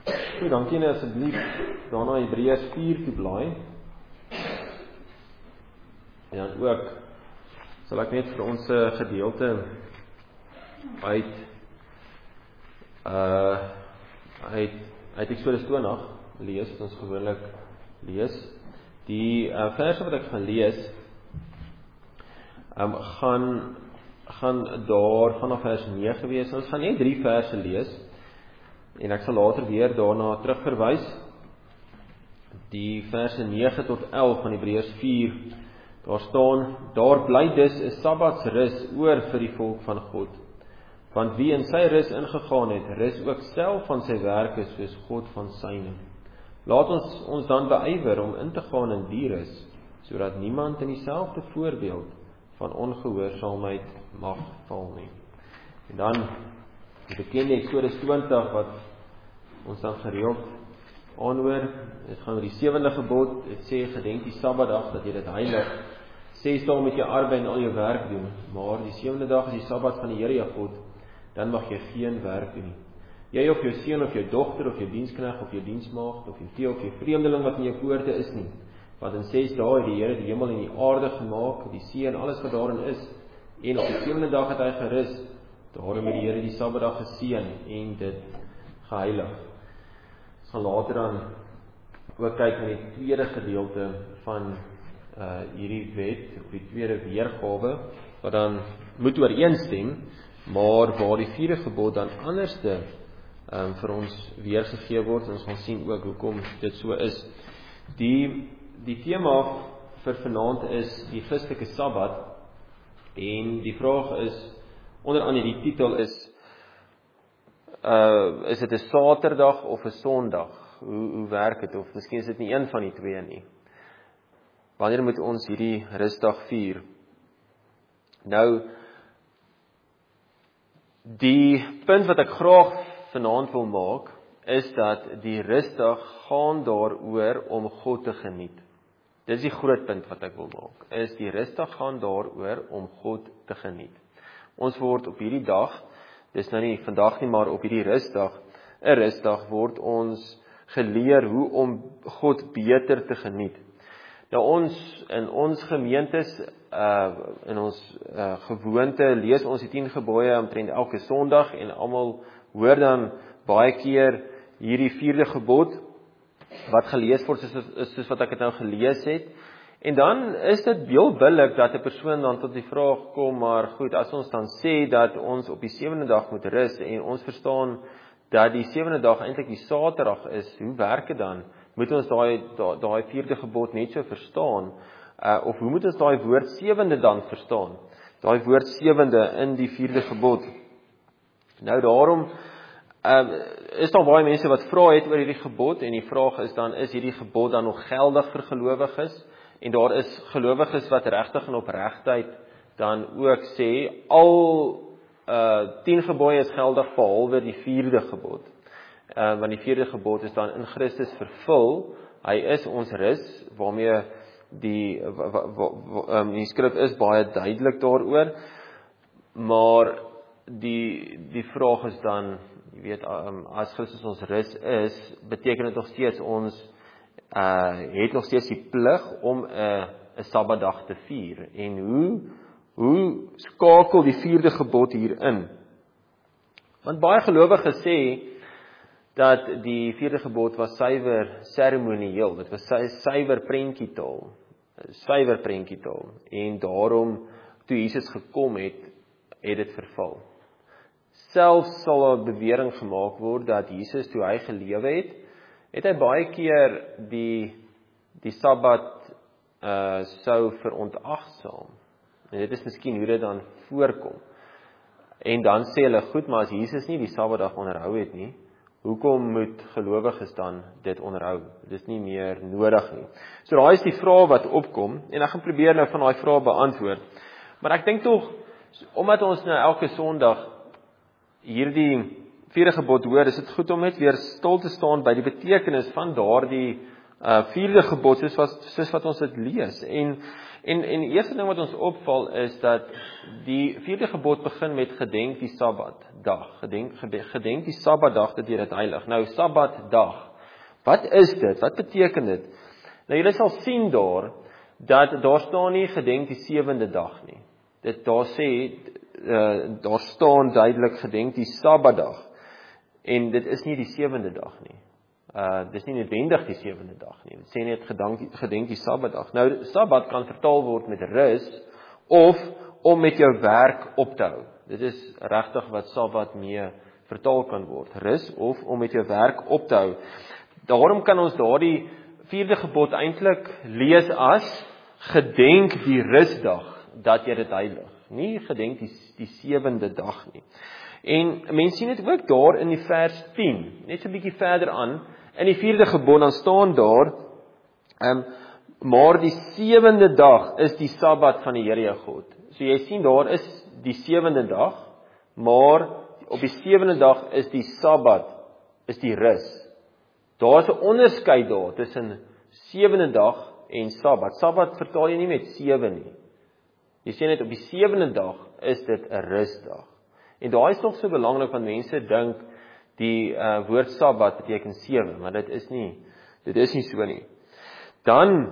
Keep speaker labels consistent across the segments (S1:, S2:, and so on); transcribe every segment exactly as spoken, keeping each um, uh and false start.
S1: Goed, dan kan jy asseblief daarna Hebreërs vier toe blaai. En dan ook sal ek net vir ons 'n gedeelte uit uh uit uit Eksodus twintig lees wat ons gewoonlik lees. Die uh, verse wat ek gaan lees um, gaan gaan daar vanaf vers nege wees. Ons gaan net drie verse lees en ek sal later weer daarna terugverwys. Die verse nege tot elf van Hebreërs vier, daar staan: daar bly dus 'n Sabbatsrus oor vir die volk van God. Want wie in sy rus ingegaan het, rus ook self van sy werke soos God van syne. Laat ons ons dan beywer om in te gaan in die rus, sodat niemand in dieselfde voorbeeld van ongehoorsaamheid mag val nie. En dan die bekende Eksodus twintig wat ons dan gereeld aanhoor, dit gaan oor die sewende gebod. Dit sê: gedenk die Sabbatdag dat jy dit heilig. Ses dae moet jy arbei en al jou werk doen, maar die sewende dag is die Sabbat van die Here jou God. Dan mag jy geen werk doen nie. Jy of jou seun of jou dogter of jou diensknegt of jou diensmaagd of jou tee of jou vreemdeling wat in jou poorte is nie. Want in ses dae het die Here die hemel en die aarde gemaak, die see en alles wat daarin is. En op die sewende dag het hy gerus. Daarom het die Here die Sabbatdag geseën en dit geheilig. Ons gaan later dan ook kyk na die tweede gedeelte van uh, hierdie wet, of die tweede weergawe, wat dan moet ooreenstem, maar waar die vierde gebod dan anderste um, vir ons weergegee word, en ons gaan sien ook hoekom dit so is. Die, die tema vir vanaand is die Christelike Sabbat, en die vraag is, onder andere die titel is, uh, is dit 'n Saterdag of 'n Sondag? Hoe, hoe werk dit? Of miskien is dit nie een van die twee nie. Wanneer moet ons hierdie rusdag vier? Nou, die punt wat ek graag vanaand wil maak, is dat die rusdag gaan daaroor om God te geniet. Dit is die groot punt wat ek wil maak, is die rusdag gaan daaroor om God te geniet. Ons word op hierdie dag, dis nou nie vandag nie, maar op hierdie rusdag, 'n rusdag, word ons geleer hoe om God beter te geniet. Nou ons, in ons gemeentes, uh, in ons uh, gewoonte, lees ons die tien gebooie omtrent elke Sondag, en almal hoor dan baie keer hierdie vierde gebod, wat gelees word, soos, soos wat ek het nou gelees het. En dan is dit heel billik dat 'n persoon dan tot die vraag kom, maar goed, as ons dan sê dat ons op die sewende dag moet rus, en ons verstaan dat die sewende dag eintlik die Saterdag is, hoe werk dit dan? Moet ons daai daai vierde gebod net so verstaan? Uh, of hoe moet ons daai woord sewende dan verstaan? Daai woord sewende in die vierde gebod. Nou daarom uh, is daar baie mense wat vra het oor hierdie gebod, en die vraag is dan, is hierdie gebod dan nog geldig vir gelowiges? En daar is gelowiges wat regtig en opregtheid dan ook sê, al uh, tien gebooie is geldig behalwe die vierde gebod. Uh, want die vierde gebod is dan in Christus vervul. Hy is ons rus, waarmee die, wa, wa, wa, um, die skrif is baie duidelik daaroor. Maar die, die vraag is dan, jy weet, um, as Christus ons rus is, beteken dit nog steeds ons uh, het nog steeds die plig om 'n uh, 'n Sabbatdag te vier. En hoe, hoe skakel die vierde gebod hierin? Want baie gelowiges sê dat die vierde gebod was suiwer seremonieel, dit was suiwer prentjietaal, suiwer prentjietaal, en daarom, toe Jesus gekom het, het dit verval. Selfs sal 'n bewering gemaak word, dat Jesus, toe hy gelewe het, het hy baie keer die, die Sabbat uh, sou verontagsaam. En dit is miskien hoe dit dan voorkom. En dan sê hulle, goed, maar as Jesus nie die Sabbatdag onderhou het nie, hoekom moet gelowiges dan dit onderhou? Dit is nie meer nodig nie. So daai is die vraag wat opkom, en ek gaan probeer nou van daai vraag beantwoord. Maar ek dink tog, omdat ons nou elke Sondag hierdie vierde gebod hoor, is dit goed om net weer stil te staan by die betekenis van daardie uh, vierde gebod, soos wat, soos wat ons dit lees. En, en, en die eerste ding wat ons opval is dat die vierde gebod begin met gedenk die Sabbatdag. Gedenk, gedenk die Sabbatdag dat jy dit heilig. Nou, Sabbatdag, wat is dit? Wat beteken dit? Nou, julle sal sien daar, dat daar staan nie gedenk die sewende dag nie. Dit daar sê, uh, daar staan duidelik gedenk die Sabbatdag. En dit is nie die sewende dag nie. Uh, dit is nie noodwendig die sewende dag nie. Dit sê net gedenk, gedenk die Sabbatdag. Nou, Sabbat kan vertaal word met rus, of om met jou werk op te hou. Dit is regtig wat Sabbat mee vertaal kan word. Rus, of om met jou werk op te hou. Daarom kan ons daardie vierde gebod eintlik lees as, gedenk die rusdag, dat jy dit heilig. Nie gedenk die, die sewende dag nie. En mense sien dit ook daar in die vers tien, net so 'n bietjie verder aan, in die vierde gebod, dan staan daar, um, maar die sewende dag is die Sabbat van die Here jou God. So jy sien daar is die sewende dag, maar op die sewende dag is die Sabbat, is die rus. Daar is 'n onderskeid daar tussen sewende dag en Sabbat. Sabbat vertaal jy nie met sewe nie. Jy sê net op die sewende dag is dit 'n rusdag. En daai is nog so belangrik, want mense dink die uh, woord Sabbat beteken sewe, maar dit is nie, dit is nie so nie. Dan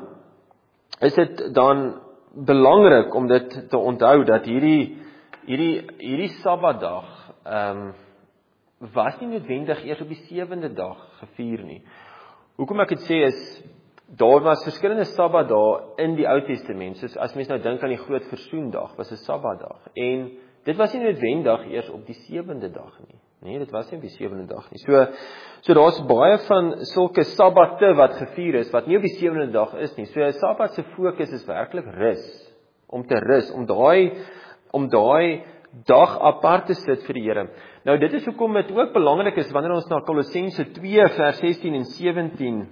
S1: is dit dan belangrik om dit te onthou dat hierdie hierdie hierdie Sabbatdag ehm um, was nie noodwendig eers op die sewende dag gevier nie. Hoekom ek dit sê is, daar was verskillende Sabbatdae in die Ou Testament, soos as mens nou dink aan die Groot Versoendag, was 'n Sabbatdag, en dit was nie noodwendig eers op die sewende dag nie. Nee, dit was nie op die sewende dag nie. So, so daar's baie van sulke Sabbatte wat gevier is, wat nie op die sewende dag is nie. So 'n Sabbat se fokus is werklik rus, om te rus, om daai, om daai dag apart te sit vir die Here. Nou dit is hoekom dit ook belangrik is, wanneer ons na Kolossense twee vers sestien en sewentien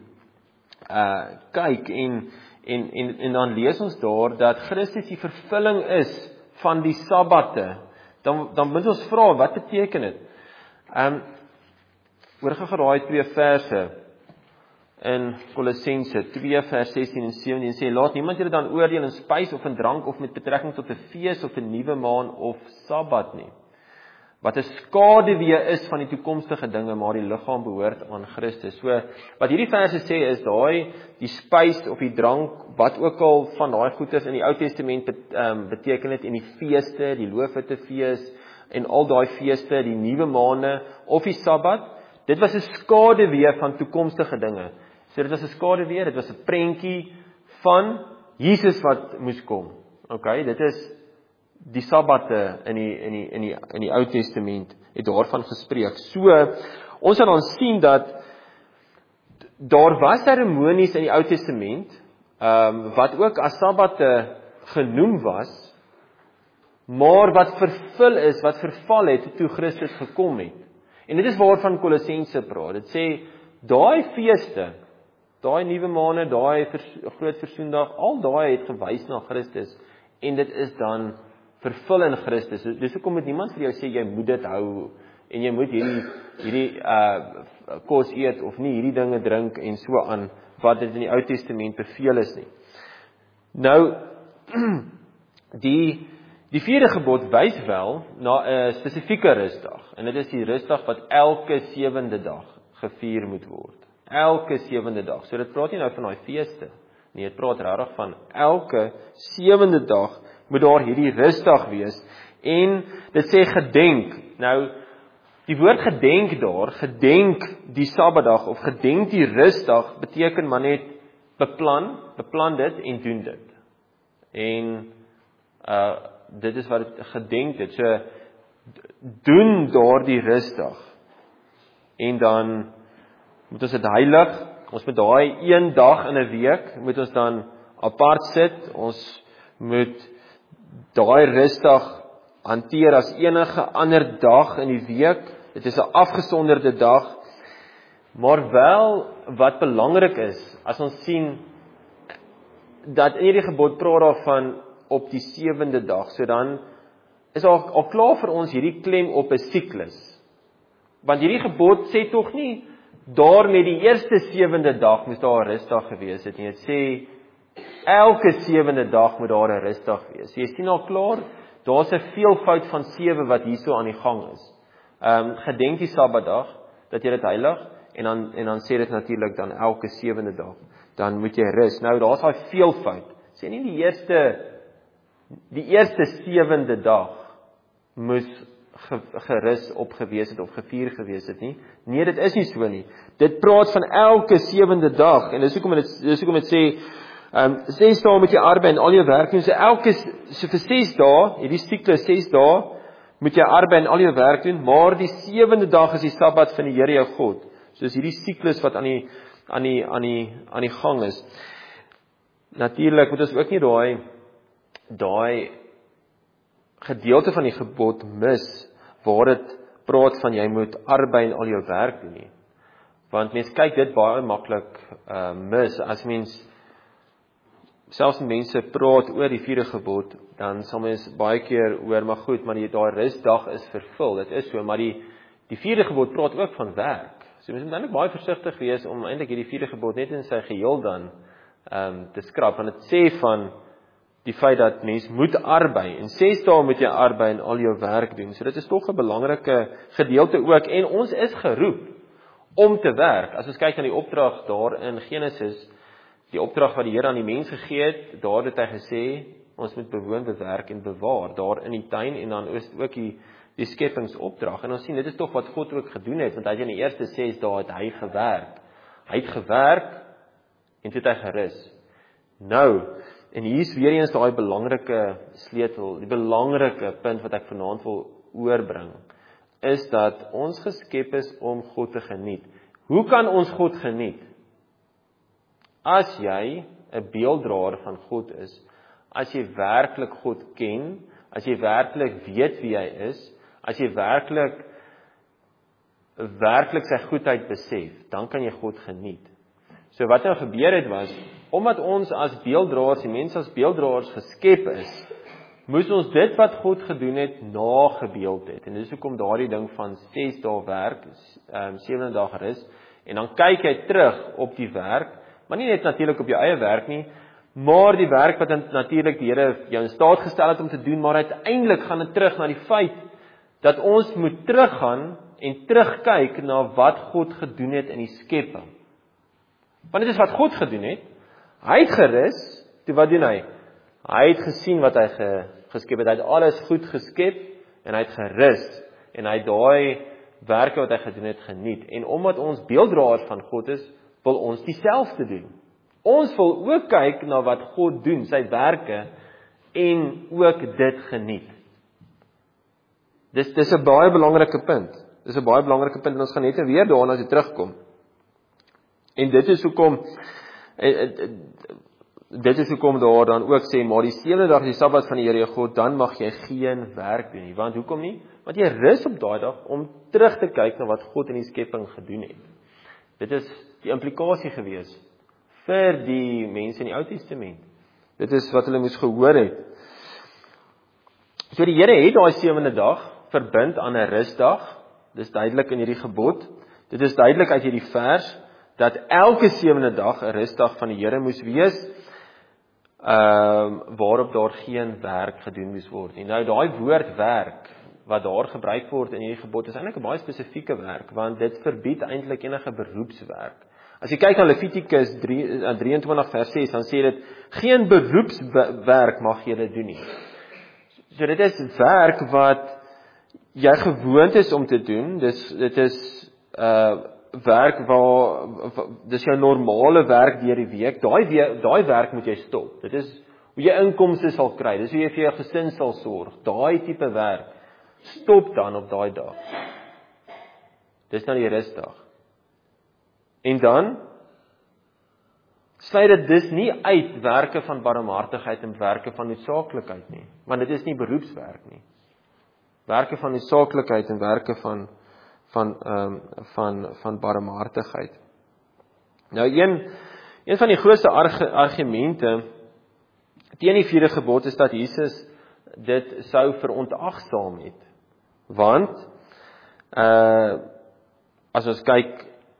S1: uh, kyk, en, en, en, en dan lees ons daar, dat Christus die vervulling is van die Sabbatte, dan, dan moet ons vra, wat beteken dit? Um, oor geraai twee verse, in Kolossense twee vers sestien en sewentien, sê, laat niemand julle dan oordeel in spys of in drank, of met betrekking tot 'n fees, of 'n nuwe maan, of Sabbat nie, wat 'n skaduwee is van die toekomstige dinge, maar die liggaam behoort aan Christus. So, wat hierdie verse sê is, daai, die spys of die drank, wat ook al van daai goeders in die Ou Testament bet, um, beteken dit, en die feeste, die Loofhuttefees, en al daai feeste, die nuwe maande, of die Sabbat, dit was 'n skaduwee van toekomstige dinge. So dit was 'n skaduwee, dit was 'n prentjie van Jesus wat moes kom. Okay, dit is die Sabbatte in die in die in die in die Ou Testament het daarvan gespreek. So ons sal dan sien dat daar was seremonies in die Ou Testament, ehm um, wat ook as Sabbatte genoem was, maar wat vervul is, wat verval het toe Christus gekom het. En dit is waarvan Kolossense praat. Dit sê daai feeste, daai nuwe maande, daai vers, groot versoendag, al daai het gewys na Christus, en dit is dan vervul in Christus. Dis hoekom moet niemand vir jou sê jy moet dit hou en jy moet hierdie hierdie uh kos eet of nie hierdie dinge drink en so aan, wat dit in die Ou Testament beveel is nie. Nou die die vierde gebod wys wel na 'n spesifieke rusdag, en dit is die rusdag wat elke sewende dag gevier moet word. Elke sewende dag. So dit praat nie nou van daai feeste nie, dit praat regtig van elke sewende dag moet daar hierdie rusdag wees, en dit sê gedenk. Nou, die woord gedenk daar, gedenk die Sabbatdag, of gedenk die rusdag, beteken maar net beplan, beplan dit en doen dit. En, uh, dit is wat het gedenk het, so, doen daar die rusdag, en dan moet ons dit heilig, ons moet daai een dag in 'n week, moet ons dan apart sit, ons moet daai rusdag hanteer as enige ander dag in die week. Dit is 'n afgesonderde dag, maar wel wat belangrik is, as ons sien dat in hierdie gebod praat daarvan op die sewende dag, so dan is al, al klaar vir ons hierdie klem op 'n siklus. Want hierdie gebod sê tog nie daar met die eerste sewende dag moes daar 'n rusdag gewees het. En dit sê elke sewende dag moet daar 'n rusdag wees. Jy sien al klaar, daar's 'n veelvoud van sewe wat hierso aan die gang is. Ehm um, gedenk die Sabbatdag dat jy dit heilig en dan en dan sê dit natuurlik dan elke sewende dag. Dan moet jy rus. Nou daar's daai veelvoud. Sê nie die eerste die eerste sewende dag moes ge, gerus op gewees het of gevier gewees het nie. Nee, dit is nie so nie. Dit praat van elke sewende dag en dis hoekom dit dis hoekom dit sê ehm um, ses dae moet jy arbei en al jou werk doen. So elke so vir ses dae, hierdie siklus ses dae moet jy arbei en al jou werk doen, maar die sewende dag is die Sabbat van die Here jou God. So is hierdie siklus wat aan die aan die aan die aan die gang is. Natuurlik moet ons ook nie daai daai gedeelte van die gebod mis waar dit praat van jy moet arbei en al jou werk doen nie. Want mens kyk dit baie maklik uh, mis as mens selfs mense praat oor die vierde gebod, dan sal mens baie keer oor, maar goed, maar die daai rusdag is vervul. Dit is so, maar die die vierde gebod praat ook van werk. So mens moet eintlik baie versigtig wees om eintlik hierdie vierde gebod net in sy geheel dan ehm um, te skrap, want dit sê van die feit dat mens moet arbei en ses dae moet jy arbei en al jou werk doen. So dit is tog 'n belangrike gedeelte ook en ons is geroep om te werk. As ons kyk na die opdrag daar in Genesis, die opdrag wat die Here aan die mens gegee het, daar het hy gesê ons moet bewoon, bewerk en bewaar daar in die tuin en dan is ook die die skepingsopdrag. En ons sien dit is tog wat God ook gedoen het, want hy het in die eerste ses dae het hy gewerk. Hy het gewerk en toe het hy gerus. Nou, en hier is weer eens daai belangrike sleutel, die belangrike punt wat ek vanaand wil oorbring, is dat ons geskep is om God te geniet. Hoe kan ons God geniet? As jy 'n beelddraer van God is, as jy werklik God ken, as jy werklik weet wie hy is, as jy werklik werklik sy goedheid besef, dan kan jy God geniet. So wat nou gebeur het was, omdat ons as beelddraers, die mense as beelddraers geskep is, moes ons dit wat God gedoen het, nagebeeld het. En dis hoekom daardie ding van ses dae werk, um, sewende dag rus, en dan kyk jy terug op die werk, maar nie net natuurlik op jou eie werk nie, maar die werk wat natuurlik die Here jou in staat gestel het om te doen, maar uiteindelik gaan dit terug na die feit, dat ons moet teruggaan en terugkyk na wat God gedoen het in die skepping. Want dit is wat God gedoen het. Hy het gerus, toe wat doen hy? Hy het gesien wat hy ge, geskep het. Hy het alles goed geskep en hy het gerus en hy het daai werke wat hy gedoen het geniet. En omdat ons beelddraers van God is, wil ons dieselfde doen. Ons wil ook kyk na wat God doen, sy werke en ook dit geniet. Dis dis 'n baie belangrike punt. Dis 'n baie belangrike punt en ons gaan net weer daarna as jy terugkom. En dit is hoekom dit is hoekom daar dan ook sê, maar die sewende dag is die Sabbat van die Here jou God, dan mag jy geen werk doen nie. Want hoekom nie? Want jy rus op daai dag om terug te kyk na wat God in die skepping gedoen het. Dit is die implikasie gewees vir die mense in die Ou Testament. Dit is wat hulle moes gehoor het. So die Here het daai sewende dag verbind aan 'n rusdag. Dis duidelik in hierdie gebod. Dit is duidelik uit hierdie vers dat elke sewende dag 'n rusdag van die Here moes wees, ehm uh, waarop daar geen werk gedoen moes word nie. Nou daai woord werk wat daar gebruik word in hierdie gebod is eintlik 'n baie spesifieke werk, want dit verbied eintlik enige beroepswerk. As jy kyk na Levitikus drieëntwintig vers ses, dan sê dit geen beroepswerk mag jy doen nie. So dit is werk wat jy gewoond is om te doen. Dis dit is uh werk waar dis jou normale werk deur die week. Daai daai werk moet jy stop. Dit is hoe jy inkomste sal kry. Dis hoe jy vir jou gesin sal sorg. Daai tipe werk stop dan op daai dag. Dis nou die rusdag. En dan sluit dit dus nie uit werke van barmhartigheid en werke van noodsaaklikheid nie, want dit is nie beroepswerk nie. Werke van noodsaaklikheid en werke van van ehm um, van van barmhartigheid. Nou een een van die grootste arg, argumente teen die vierde gebod is dat Jesus dit sou verontagsaam het. Want uh as ons kyk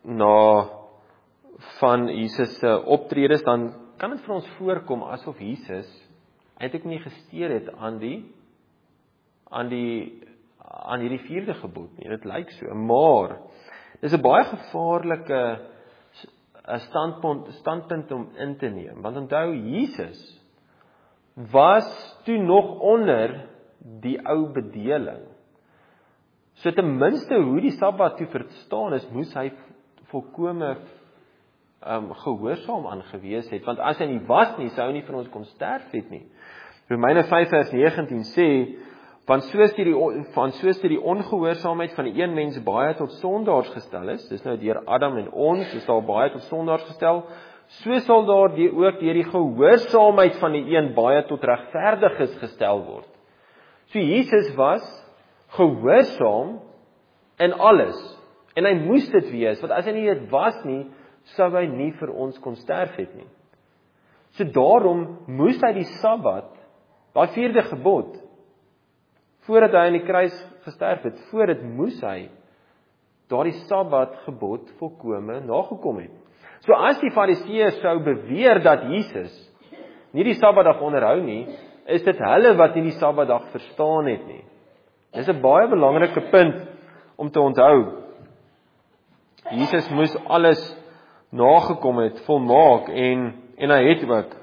S1: na van Jesus se optredes, dan kan dit vir ons voorkom asof Jesus eintlik nie gesteer het aan die aan die aan hierdie vierde gebod nie. Dit lyk so, maar dis 'n baie gevaarlike standpunt standpunt om in te neem, want onthou Jesus was toe nog onder die ou bedeling. So ten minste hoe die Sabbat toe verstaan is, moes hy volkome um, gehoorsaam aangewees het, want as hy nie was nie, sou hy nie vir ons kon sterf het nie. Romeine vyf vers negentien sê, van soos die, van soos die ongehoorsaamheid van die een mens baie tot sondaars gestel is, dis nou deur Adam en ons, is daar baie tot sondaars gestel, so sal daar die, ook deur die gehoorsaamheid van die een baie tot regverdiges gestel word. So Jesus was gehoorsaam in alles, en hy moes dit wees, want as hy nie dit was nie, sou hy nie vir ons kon sterf het nie. So daarom moes hy die Sabbat, daai vierde gebod, voordat hy aan die kruis gesterf het, voor dit moes hy daardie Sabbat gebod volkome nagekom het. So as die Fariseërs sou beweer dat Jesus nie die Sabbatdag onderhou nie, is dit hulle wat nie die Sabbatdag verstaan het nie. Dis 'n baie belangrike punt om te onthou. Jesus moes alles nagekom het, volmaak, en, en hy het ook.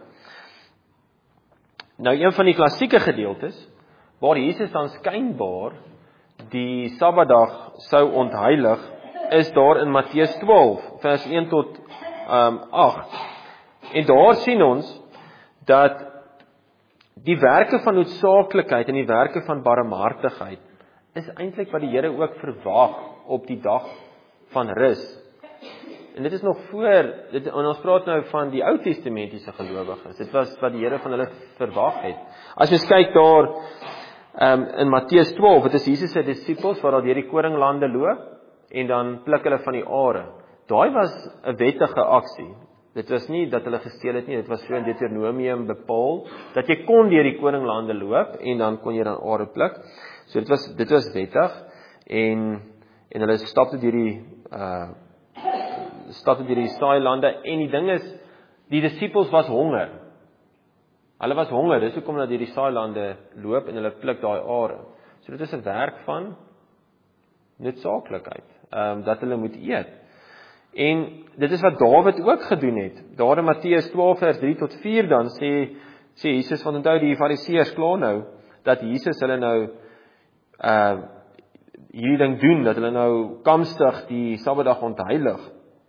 S1: Nou, een van die klassieke gedeeltes, waar Jesus dan skynbaar die Sabbatdag sou ontheilig, is daar in Matteus twaalf, vers een tot um, agt. En daar sien ons, dat die werke van noodsaaklikheid en die werke van barmhartigheid, is eintlik wat die Here ook verwag op die dag van rus. En dit is nog voor, dit, en ons praat nou van die Ou Testamentiese gelowiges, dit was wat die Here van hulle verwag het. As ons kyk daar, Um, in Matteus twaalf, het is Jesus se disippels wat al deur die koringlande loop, en dan pluk hulle van die are. Daai was 'n wettige aksie. Dit was nie dat hulle gesteel het nie, dit was so in Deuteronomium bepaal, dat jy kon deur die koringlande loop, en dan kon jy dan are pluk. So dit was, dit was wettig, en, en hulle stap deur die, uh, stap deur die saailande, en die ding is, die disippels was honger. Hulle was honger, dis hoekom dat hierdie saailande loop en hulle pluk daai are. So dit is 'n werk van noodsaaklikheid, um, dat hulle moet eet. En dit is wat Dawid ook gedoen het. Daar in Matteus twaalf vers drie tot vier dan sê, sê Jesus, want onthou die Fariseërs kla nou, dat Jesus hulle nou uh, hierdie ding doen, dat hulle nou kamstig die Sabbatdag ontheilig.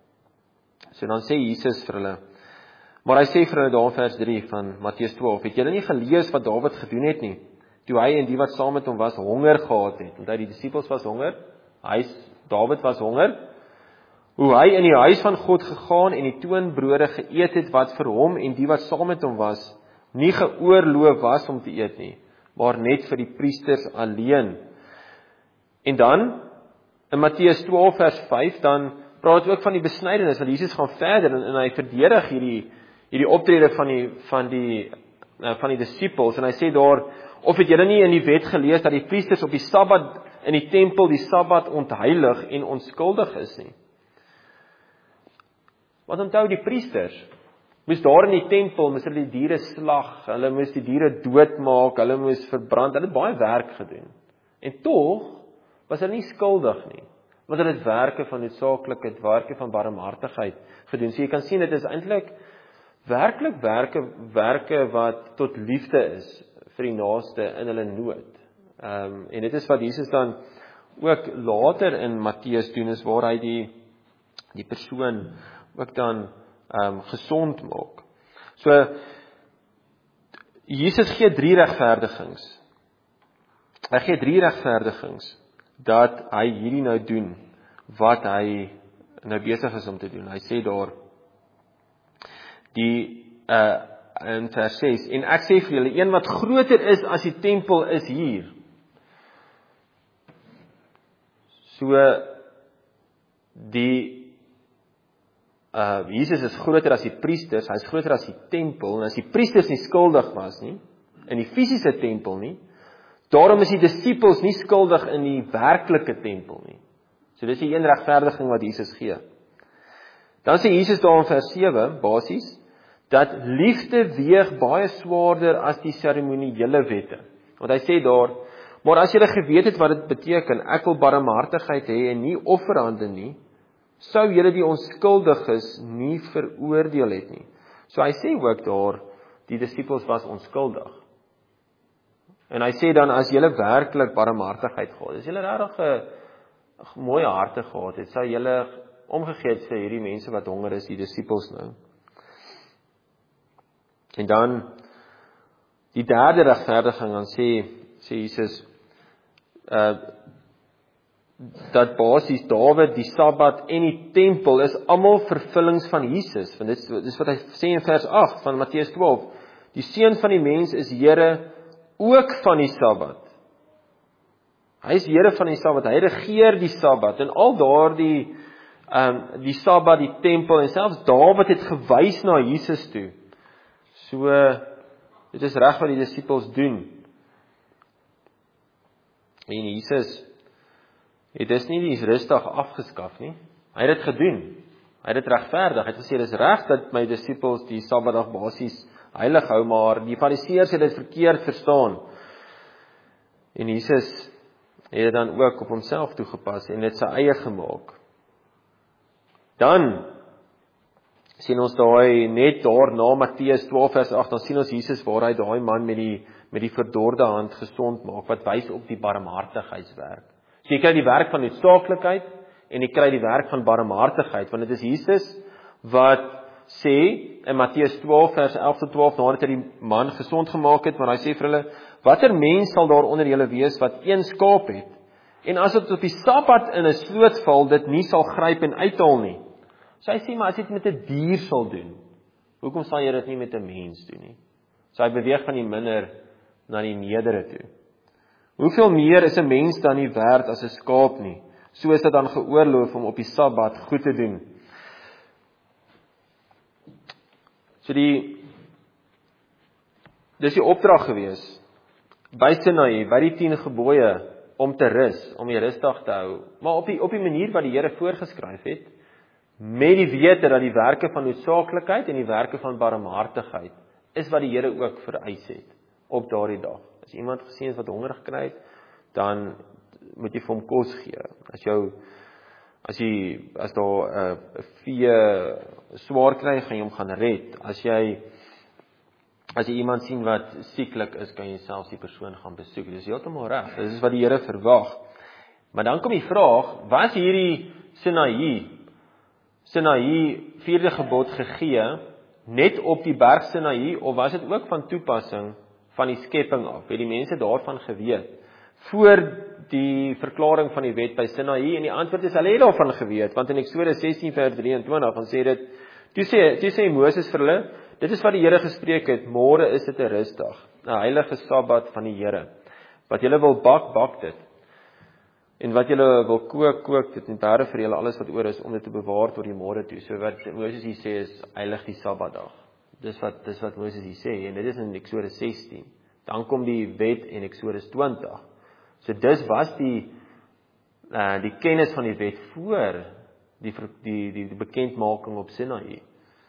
S1: So dan sê Jesus vir hulle, maar hy sê vir hulle daar in vers drie van Matteus twaalf, het julle nie gelees wat Dawid gedoen het nie, toe hy en die wat saam met hom was honger gehad het, want hy die disippels was honger, hy, Dawid was honger, hoe hy in die huis van God gegaan en die toonbrode geëet het wat vir hom en die wat saam met hom was, nie geoorloof was om te eet nie, maar net vir die priesters alleen. En dan, in Matteus twaalf vers vyf, dan praat ook van die besnydenis, want Jesus gaan verder en, en hy verdedig hierdie hierdie optrede van die van die van die disippels, en hy sê daar, of het julle nie in die wet gelees dat die priesters op die Sabbat in die tempel die Sabbat ontheilig en onskuldig is nie? Want onthou die priesters moes daar in die tempel, moes hulle die diere slag, hulle moes die diere doodmaak, hulle moes verbrand, hulle het baie werk gedoen. En tog was hulle nie skuldig nie, want hulle het werke van noodsaaklikheid, werke van barmhartigheid gedoen. So jy kan sien, dit is eintlik werklik werke, werke wat tot liefde is vir die naaste in hulle nood. Um, en dit is wat Jesus dan ook later in Matteus doen, is waar hy die, die persoon ook dan um, gesond maak. So, Jesus gee drie regverdigings. Hy gee drie regverdigings, dat hy hierdie nou doen, wat hy nou besig is om te doen. Hy sê daar, die, uh, in vers ses, en ek sê vir julle, een wat groter is as die tempel is hier. So, die, uh, Jesus is groter as die priesters, hy is groter as die tempel, en as die priesters nie skuldig was nie, in die fisiese tempel nie, daarom is die disippels nie skuldig in die werklike tempel nie. So dis die een regverdiging wat Jesus gee. Dan sê Jesus daar in vers sewe, basies, dat liefde weeg baie swaarder as die seremoniële wette. Want hy sê daar, maar as julle geweet het wat dit beteken, ek wil barmhartigheid hê en nie offerhande nie, sou julle die onskuldiges nie veroordeel het nie. So hy sê ook daar, die disippels was onskuldig. En hy sê dan, as julle werklik barmhartigheid gehad, as julle regtig 'n mooi harte gehad het, sou julle omgegee het vir hierdie mense wat honger is, die disippels nou. En dan, die derde regverdiging, dan sê, sê Jesus, uh, dat basies Dawid, die Sabbat en die tempel is almal vervullings van Jesus. Want dit is, dit is wat hy sê in vers agt van Matteus twaalf. Die Seun van die mens is Here ook van die Sabbat. Hy is Here van die Sabbat, hy regeer die Sabbat. En al daardie um, die Sabbat, die tempel, en selfs Dawid het gewys na Jesus toe. So, dit is reg wat die disippels doen. En Jesus het dis nie die rusdag afgeskaf nie. Hy het dit gedoen. Hy het dit regverdig. Hy het gesê, dis reg dat my disippels die Sabbatdag basies heilig hou, maar die Fariseërs het dit verkeerd verstaan. En Jesus het dit dan ook op homself toegepas en dit sy eie gemaak. Dan sien ons daai net daar na Matteus twaalf vers agt, dan sien ons Jesus waar hy daai man met die met die verdorde hand gesond maak, wat wys op die barmhartigheidswerk. So jy kry die werk van noodsaaklikheid en jy kry die werk van barmhartigheid, want dit is Jesus wat sê in Matteus twaalf vers elf tot twaalf, nadat hy die man gesond gemaak het, maar hy sê vir hulle, watter mens sal daar onder julle wees wat een skaap het, en as dit op die Sabbat in 'n sloot val, dit nie sal gryp en uithaal nie. So hy sê, maar as jy dit met 'n dier sal doen, hoekom sal jy dit nie met 'n mens doen nie? So hy beweeg van die minder na die meerdere toe. Hoeveel meer is 'n mens dan nie werd as 'n skaap nie? So is dit dan geoorloof om op die Sabbat goed te doen. So die, dis die opdrag gewees, by Sinai, by die tien gebooie, om te rus, om die rusdag te hou, maar op die, op die manier wat die Here voorgeskryf het, met die wete dat die werke van noodsaaklikheid en die werke van barmhartigheid, is wat die Here ook vereis het, op daardie dag. As iemand gesien is wat honger gekry het, dan moet jy vir hom kos gee. As jou, as jy, as daar 'n uh, vee swaar kry, gaan jy hom gaan red. As jy, as jy iemand sien wat sieklik is, kan jy selfs die persoon gaan besoek. Dis heeltemal reg. Dis is wat die Here verwag. Maar dan kom die vraag, was hierdie Sinai, Sinai vierde gebod gegee, net op die berg Sinai, of was dit ook van toepassing van die skepping af? Het die mense daarvan geweet, voor die verklaring van die wet by Sinai? En die antwoord is, hulle het daarvan geweet, want in Eksodus sestien vers drieëntwintig, dan sê dit, toe sê, toe sê Moses vir hulle, dit is wat die Here gespreek het, môre is dit 'n rusdag, 'n heilige Sabbat van die Here. Wat julle wil bak, bak dit. En wat julle wil kook, kook dit, en bere vir julle alles wat oor is, om dit te bewaar tot die môre toe. So wat Moses hier sê is, heilig die Sabbatdag. Dis wat, dis wat Moses hier sê, en dit is in Eksodus sestien. Dan kom die wet in Eksodus twintig. So dis was die, uh, die kennis van die wet voor die, die, die, die bekendmaking op Sinai.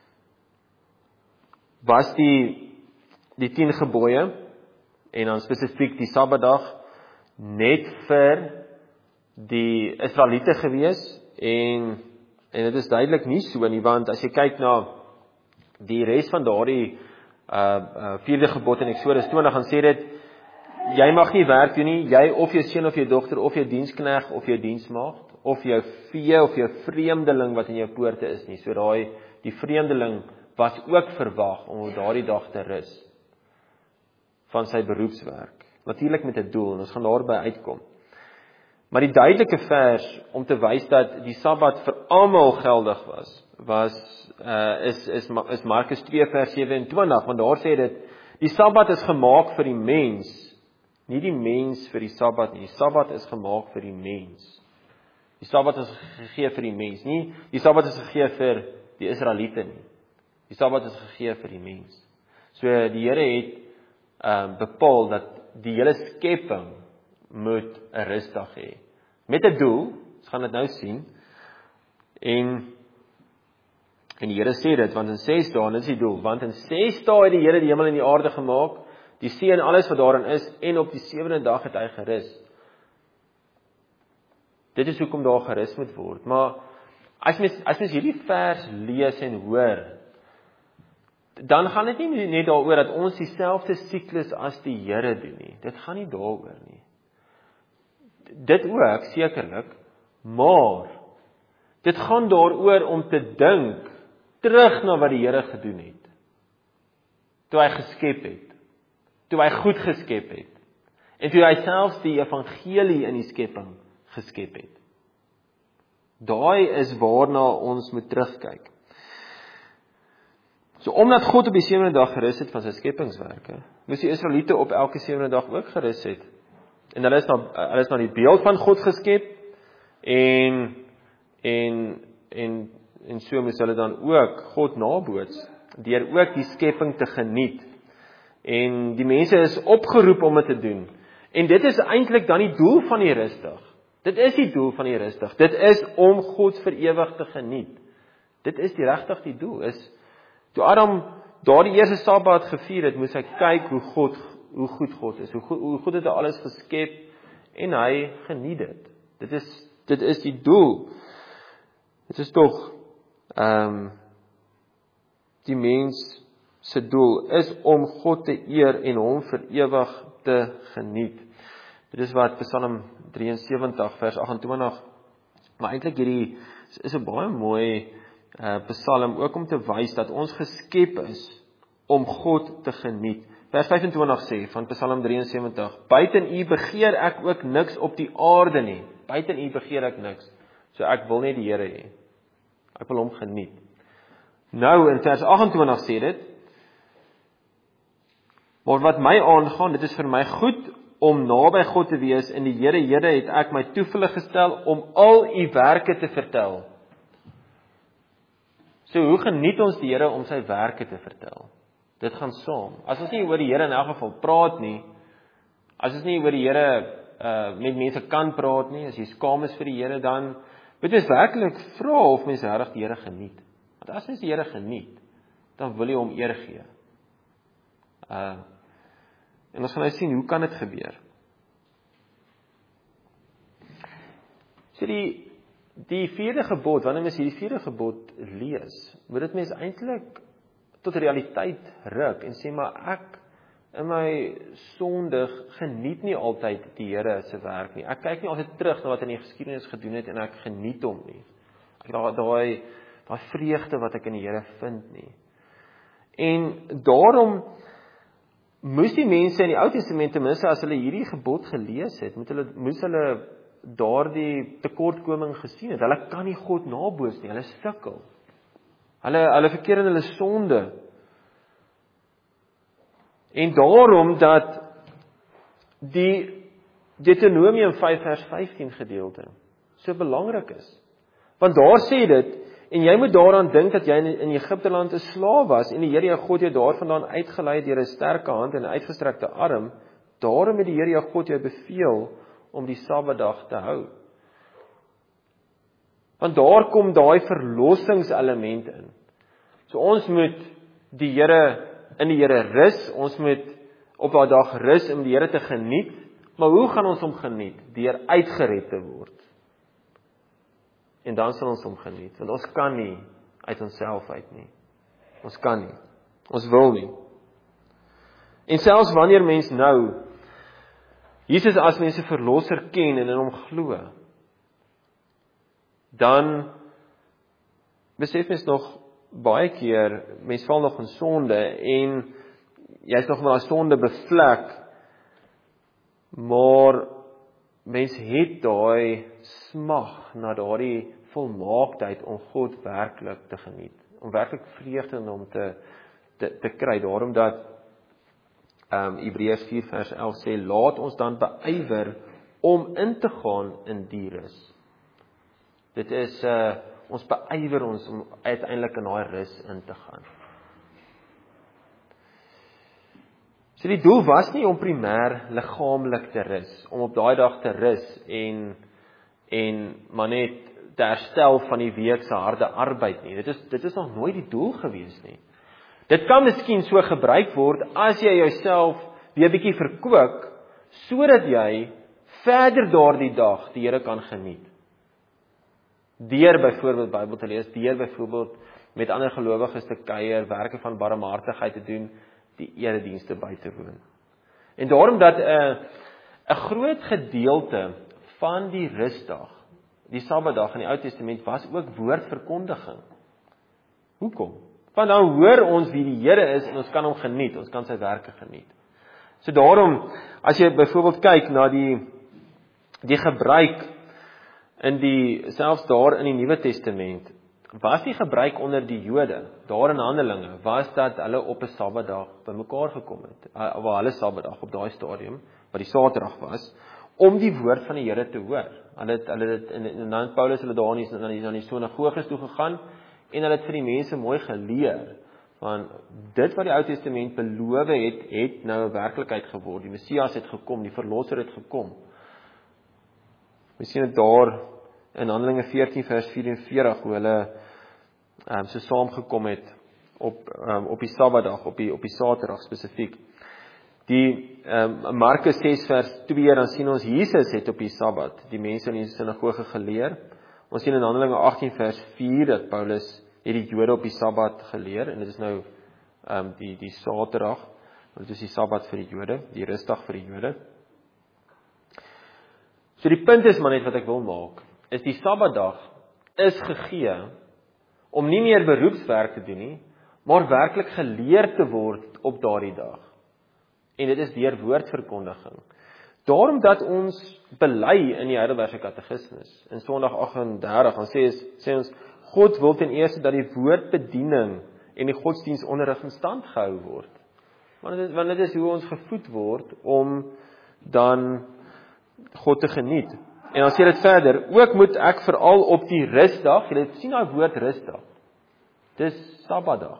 S1: Was die, die tien gebooie, en dan spesifiek die Sabbatdag, net vir die Israeliete gewees, en, en dit is duidelik nie so nie, want as jy kyk na die res van daardie uh, uh, vierde gebod in Eksodus twintig, dan sê dit, jy mag nie werk doen nie, jy of jou seun of jou dogter, of jou dienskneg of jou diensmaagd, of jou vee of jou vreemdeling wat in jou poorte is nie. So daai, die vreemdeling was ook verwag om op daardie dag te rus van sy beroepswerk. Natuurlik met 'n doel, en ons gaan daarby uitkom. Maar die duidelike vers om te wys dat die Sabbat vir almal geldig was, was uh, is is is Markus twee vers sewe-en-twintig, want daar sê dit, die Sabbat is gemaak vir die mens, nie die mens vir die Sabbat nie. Die Sabbat is gemaak vir die mens. Die Sabbat is gegee vir die mens, nie die Sabbat is gegee vir die Israeliete nie. Die Sabbat is gegee vir die mens. So die Here het um, bepaal dat die hele skepping moet 'n rusdag hê. Met 'n doel, ons gaan dit nou sien. En En die Here sê dit, want in ses dae, en dit is die doel, want in ses dae het die Here die hemel en die aarde gemaak, die see en alles wat daarin is, en op die sewende dag het hy gerus. Dit is hoekom daar gerus moet word. Maar as mens, as mens hierdie vers lees en hoor, dan gaan dit nie net daaroor dat ons dieselfde siklus as die Here doen nie. Dit gaan nie daaroor nie. Dit ook, sekerlik, maar dit gaan daaroor om te dink terug na wat die Here gedoen het. Toe hy geskep het. Toe hy goed geskep het. En toe hy selfs die evangelie in die skepping geskep het. Daai is waarna ons moet terugkyk. So omdat God op die sewende dag gerus het van sy skepingswerke, moes die Israeliete op elke sewende dag ook gerus het. En hulle is na hulle is na die beeld van God geskep en en en en so moes hulle dan ook God naboots deur ook die skepping te geniet. En die mense is opgeroep om dit te doen. En dit is eintlik dan die doel van die rusdag. Dit is die doel van die rusdag. Dit is om God vir ewig te geniet. Dit is die regtig die doel is toe Adam daardie eerste Sabbat gevier het, moes hy kyk hoe God hoe goed God is, hoe goed, hoe goed het hy alles geskep en hy geniet dit. Dit is dit is die doel. Dit is tog ehm um, die mens se doel is om God te eer en hom vir ewig te geniet. Dit is wat Psalm drieënsewentig vers agt en twintig, maar eintlik hierdie is 'n baie mooi uh, Psalm ook om te wys dat ons geskep is om God te geniet. Vers vyf en twintig sê van Psalm drieënsewentig: Buiten U begeer ek ook niks op die aarde nie. Buiten U begeer ek niks. So ek wil net die Here hê. Ek wil hom geniet. Nou in vers agt en twintig sê dit: Maar wat my aangaan, dit is vir my goed om naby God te wees. In die Here, Here het ek my toevullig gestel om al U werke te vertel. So hoe geniet ons die Here om sy werke te vertel? Dit gaan saam. As ons nie oor die Here in elk geval praat nie, as ons nie oor die Here uh, met mense kan praat nie, as jy skaam is vir die Here, dan moet ons werklik vra of mense regtig die Here geniet. Want as mens die Here geniet, dan wil jy hom eer gee. Uh, en ons gaan nou sien, hoe kan dit gebeur? So die, die vierde gebod, wanneer mens hierdie vierde gebod lees, moet dit mens eintlik tot realiteit ruk en sê, maar ek in my sondig geniet nie altyd die Here se werk nie. Ek kyk nie altyd terug na wat hy in die geskiedenis gedoen het en ek geniet hom nie. Ek daai daai daai vreugde wat ek in die Here vind nie. En daarom moes die mense in die Ou Testament ten minste as hulle hierdie gebod gelees het, moet hulle moes hulle daardie tekortkoming gesien het. Hulle kan nie God naboos nie, hulle sukkel. Hulle hulle verkeer in hulle sonde. En daarom dat die Deuteronomium vyf vers vyftien gedeelte so belangrik is. Want daar sê dit, en jy moet daaraan dink dat jy in Egipte land 'n slaaf was en die Here jou God jou daarvandaan uitgelei deur 'n sterke hand en 'n uitgestrekte arm. Daarom het die Here jou God jou beveel om die Sabbatdag te hou. Want daar kom daai verlossingselement in. So ons moet die Here in die Here rus, ons moet op daai dag rus om die Here te geniet, maar hoe gaan ons hom geniet? Deur uitgered te word. En dan sal ons hom geniet, want ons kan nie uit onsself uit nie. Ons kan nie. Ons wil nie. En selfs wanneer mens nou Jesus as mense verlosser ken en in hom glo, dan besef mens nog baie keer, mens val nog in sonde en jy's nog met daai sonde bevlek, maar mens het daai smag na daardie volmaaktheid om God werklik te geniet, om werklik vreugde in hom te te, te kry. Daarom dat um, Hebreërs vier vers elf sê, laat ons dan beywer om in te gaan in die rus. Dit is uh, ons beywer ons om uiteindelik in daai rus in te gaan. So die doel was nie om primêr liggaamlik te rus, om op daai dag te rus en en maar net te herstel van die week se harde arbeid nie. Dit is dit is nog nooit die doel gewees nie. Dit kan miskien so gebruik word as jy jouself weer bietjie verkoop sodat jy verder daardie dag die Here kan geniet. Deur byvoorbeeld Bybel te lees, deur byvoorbeeld met ander gelowiges te kuier, werke van barmhartigheid te doen, die eredienste by te woon. En daarom dat 'n uh, 'n groot gedeelte van die rusdag, die Sabbatdag in die Ou Testament was ook woordverkondiging. Hoekom? Want dan hoor ons wie die Here is en ons kan hom geniet, ons kan sy werke geniet. So daarom, as jy byvoorbeeld kyk na die die gebruik in die selfs daar in die Nuwe Testament, was die gebruik onder die Jode, daar in Handelinge, was dat hulle op 'n Sabbatdag bymekaar gekom het, of hulle Sabbatdag op daai stadium, wat die Saterdag was, om die woord van die Here te hoor. Hulle het hulle het en dan Paulus hulle daar nie na die na die sinagoges toe gegaan en hulle het vir die mense mooi geleer van dit wat die Ou Testament beloof het, het nou 'n werklikheid geword. Die Messias het gekom, die verlosser het gekom. We sien dit daar in Handelinge veertien vers vyf-en-veertig hoe hulle um, so saamgekom het op um, op die Sabbatdag, op die op die Saterdag spesifiek. Die um, Markus ses vers twee, dan sien ons Jesus het op die Sabbat die mense in die sinagoge geleer. Ons sien in Handelinge agttien vers vier dat Paulus het die Jode op die Sabbat geleer en dit is nou um, die die Saterdag, want dit is die Sabbat vir die Jode, die rusdag vir die Jode. So die punt is maar net wat ek wil maak, is die Sabbatdag is gegee om nie meer beroepswerk te doen nie, maar werklik geleer te word op daardie dag. En dit is deur woordverkondiging. Daarom dat ons bely in die Heidelbergse Katekismes, in Sondag agt en dertig, dan sê, sê ons, God wil ten eerste dat die woordbediening en die godsdienstonderrig in stand gehou word. Want dit, want dit is hoe ons gevoed word om dan God te geniet. En dan sê dit verder, ook moet ek veral op die rusdag, jy sien daai woord rusdag, dis Sabbatdag.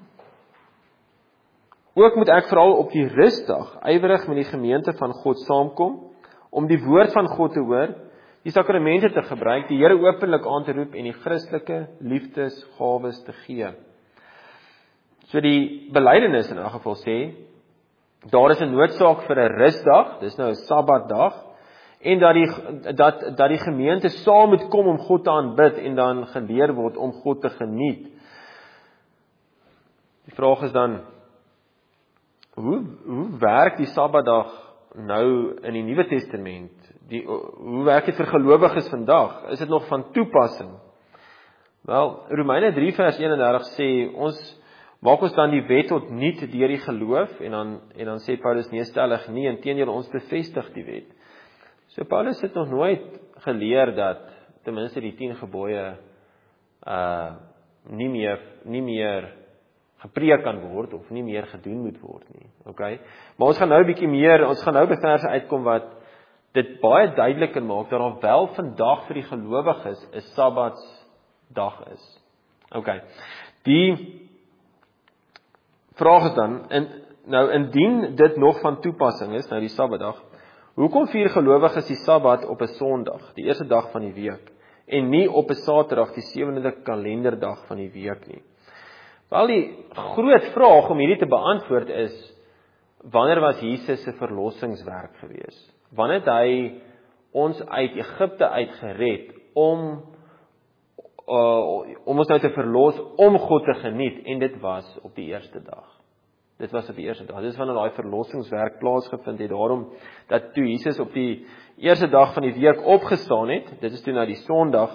S1: Ook moet ek veral op die rusdag ywerig met die gemeente van God saamkom, om die woord van God te hoor, die sakramente te gebruik, die Here openlik aan te roep en die Christelike liefdesgawes te gee. So die belydenis in elk geval sê, daar is 'n noodsaak vir 'n rusdag, dis nou 'n Sabbatdag, en dat die, dat, dat die gemeente saam moet kom om God te aanbid en dan geleer word om God te geniet. Die vraag is dan, hoe, hoe werk die Sabbatdag nou in die Nuwe Testament? Die, hoe werk dit vir gelowiges vandag? Is dit nog van toepassing? Wel, Romeine drie vers eenendertig sê, ons maak ons dan die wet tot niet deur die geloof, en dan, en dan sê Paulus nee, stellig nie, inteendeel ons bevestig die wet. So Paulus het nog nooit geleer dat ten minste die tien gebooie uh, nie meer, nie meer gepreek kan word, of nie meer gedoen moet word nie. Okay? Maar ons gaan nou 'n bietjie meer, ons gaan nou by verse uitkom wat dit baie duideliker maak, dat daar wel vandag vir die gelowiges 'n Sabbatsdag is. Okay. Die vraag is dan, in, nou indien dit nog van toepassing is, nou die Sabbatdag, hoekom vier gelowiges die Sabbat op 'n Sondag, die eerste dag van die week, en nie op 'n Saterdag, die sewende kalenderdag van die week nie? Wel, die groot vraag om hierdie te beantwoord is, wanneer was Jesus se verlossingswerk gewees? Wanneer het hy ons uit Egipte uit gered om uh, om ons nou te verlos, om God te geniet, en dit was op die eerste dag. Dit was op die eerste dag. Dit is wanneer daai verlossingswerk plaasgevind het, daarom dat toe Jesus op die eerste dag van die week opgestaan het, dit is toe nou die Sondag,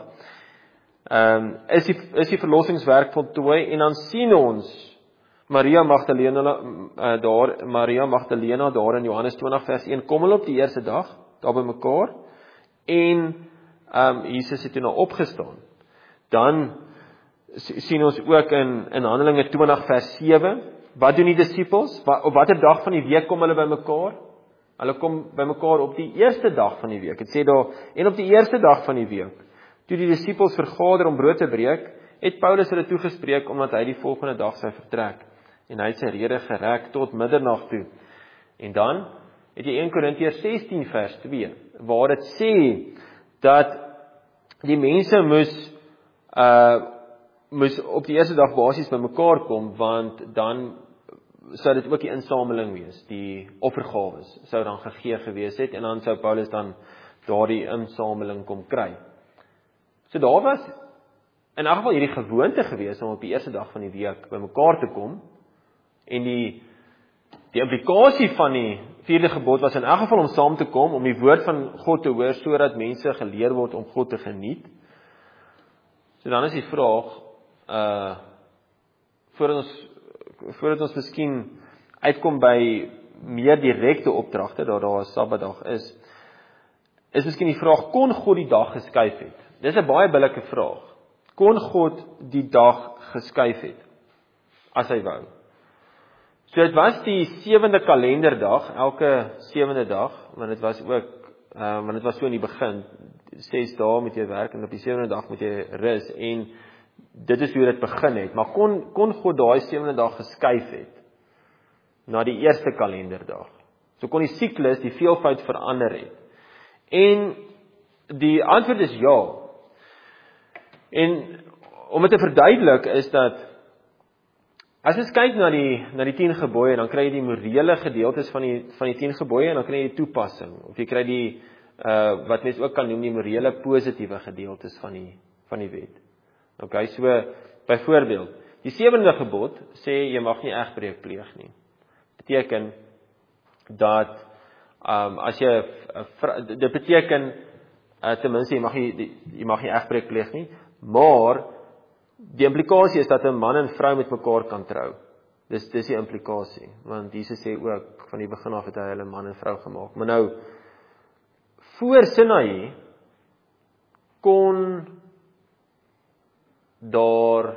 S1: um, is die, is die verlossingswerk voltooi, en dan sien ons Maria Magdalena, uh, daar, Maria Magdalena daar in Johannes twintig vers een, kom hulle op die eerste dag, daar by mekaar, en um, Jesus het toe nou opgestaan. Dan sien ons ook in, in Handelinge twintig vers sewe, wat doen die disippels? Wat, op watter dag van die week kom hulle by mekaar? Hulle kom by mekaar op die eerste dag van die week. Het sê daar, en op die eerste dag van die week, toe die disippels vergader om brood te breek, het Paulus hulle toegespreek, omdat hy die volgende dag sy vertrek. En hy het sy rede gerek tot middernag toe. En dan het jy eerste Korintiërs sestien vers twee, waar dit sê, dat die mense moes uh moes op die eerste dag basies by mekaar kom, want dan sou dit ook die insameling wees, die offergawes sou dan gegee gewees het, en dan sou Paulus dan daardie insameling kom kry. So daar was in elk geval hierdie gewoonte gewees om op die eerste dag van die week by mekaar te kom, en die die implikasie van die vierde gebod was in elk geval om saam te kom, om die woord van God te hoor, sodat mense geleer word om God te geniet. So dan is die vraag, uh, voordat ons, voordat ons miskien uitkom by meer direkte opdragte, dat daar 'n Sabbatdag is, is miskien die vraag, kon God die dag geskuif het? Dis 'n baie billike vraag. Kon God die dag geskuif het, as hy wou? So dit was die sewende kalenderdag, elke sewende dag, want dit was ook, uh, want dit was so in die begin, ses dae moet jy werk, en op die sewende dag moet jy rus, en dit is hoe dit begin het, maar kon, kon God daai sewende dag geskuif het, na die eerste kalenderdag? So kon die siklus, die veelvoud verander het, en die antwoord is ja. En om dit te verduidelik is dat, as jy kyk na die, na die tien gebooie, dan kry jy die morele gedeeltes van die, van die tien gebooie, en dan kry jy die toepassing, of jy kry die, uh, wat mens ook kan noem, die morele positiewe gedeeltes van die, van die wet. Ok, so, byvoorbeeld, die sewende gebod sê, jy mag nie egbreek pleeg nie. Beteken, dat, um, as jy, dit beteken, uh, ten minste, jy mag nie, jy mag nie egbreek pleeg nie, maar, die implikasie is dat 'n man en vrou met mekaar kan trou. Dis, dis die implikasie, want Jesus sê ook, van die begin af het hy hulle man en vrou gemaak. Maar nou, voor Sinaï, kon daar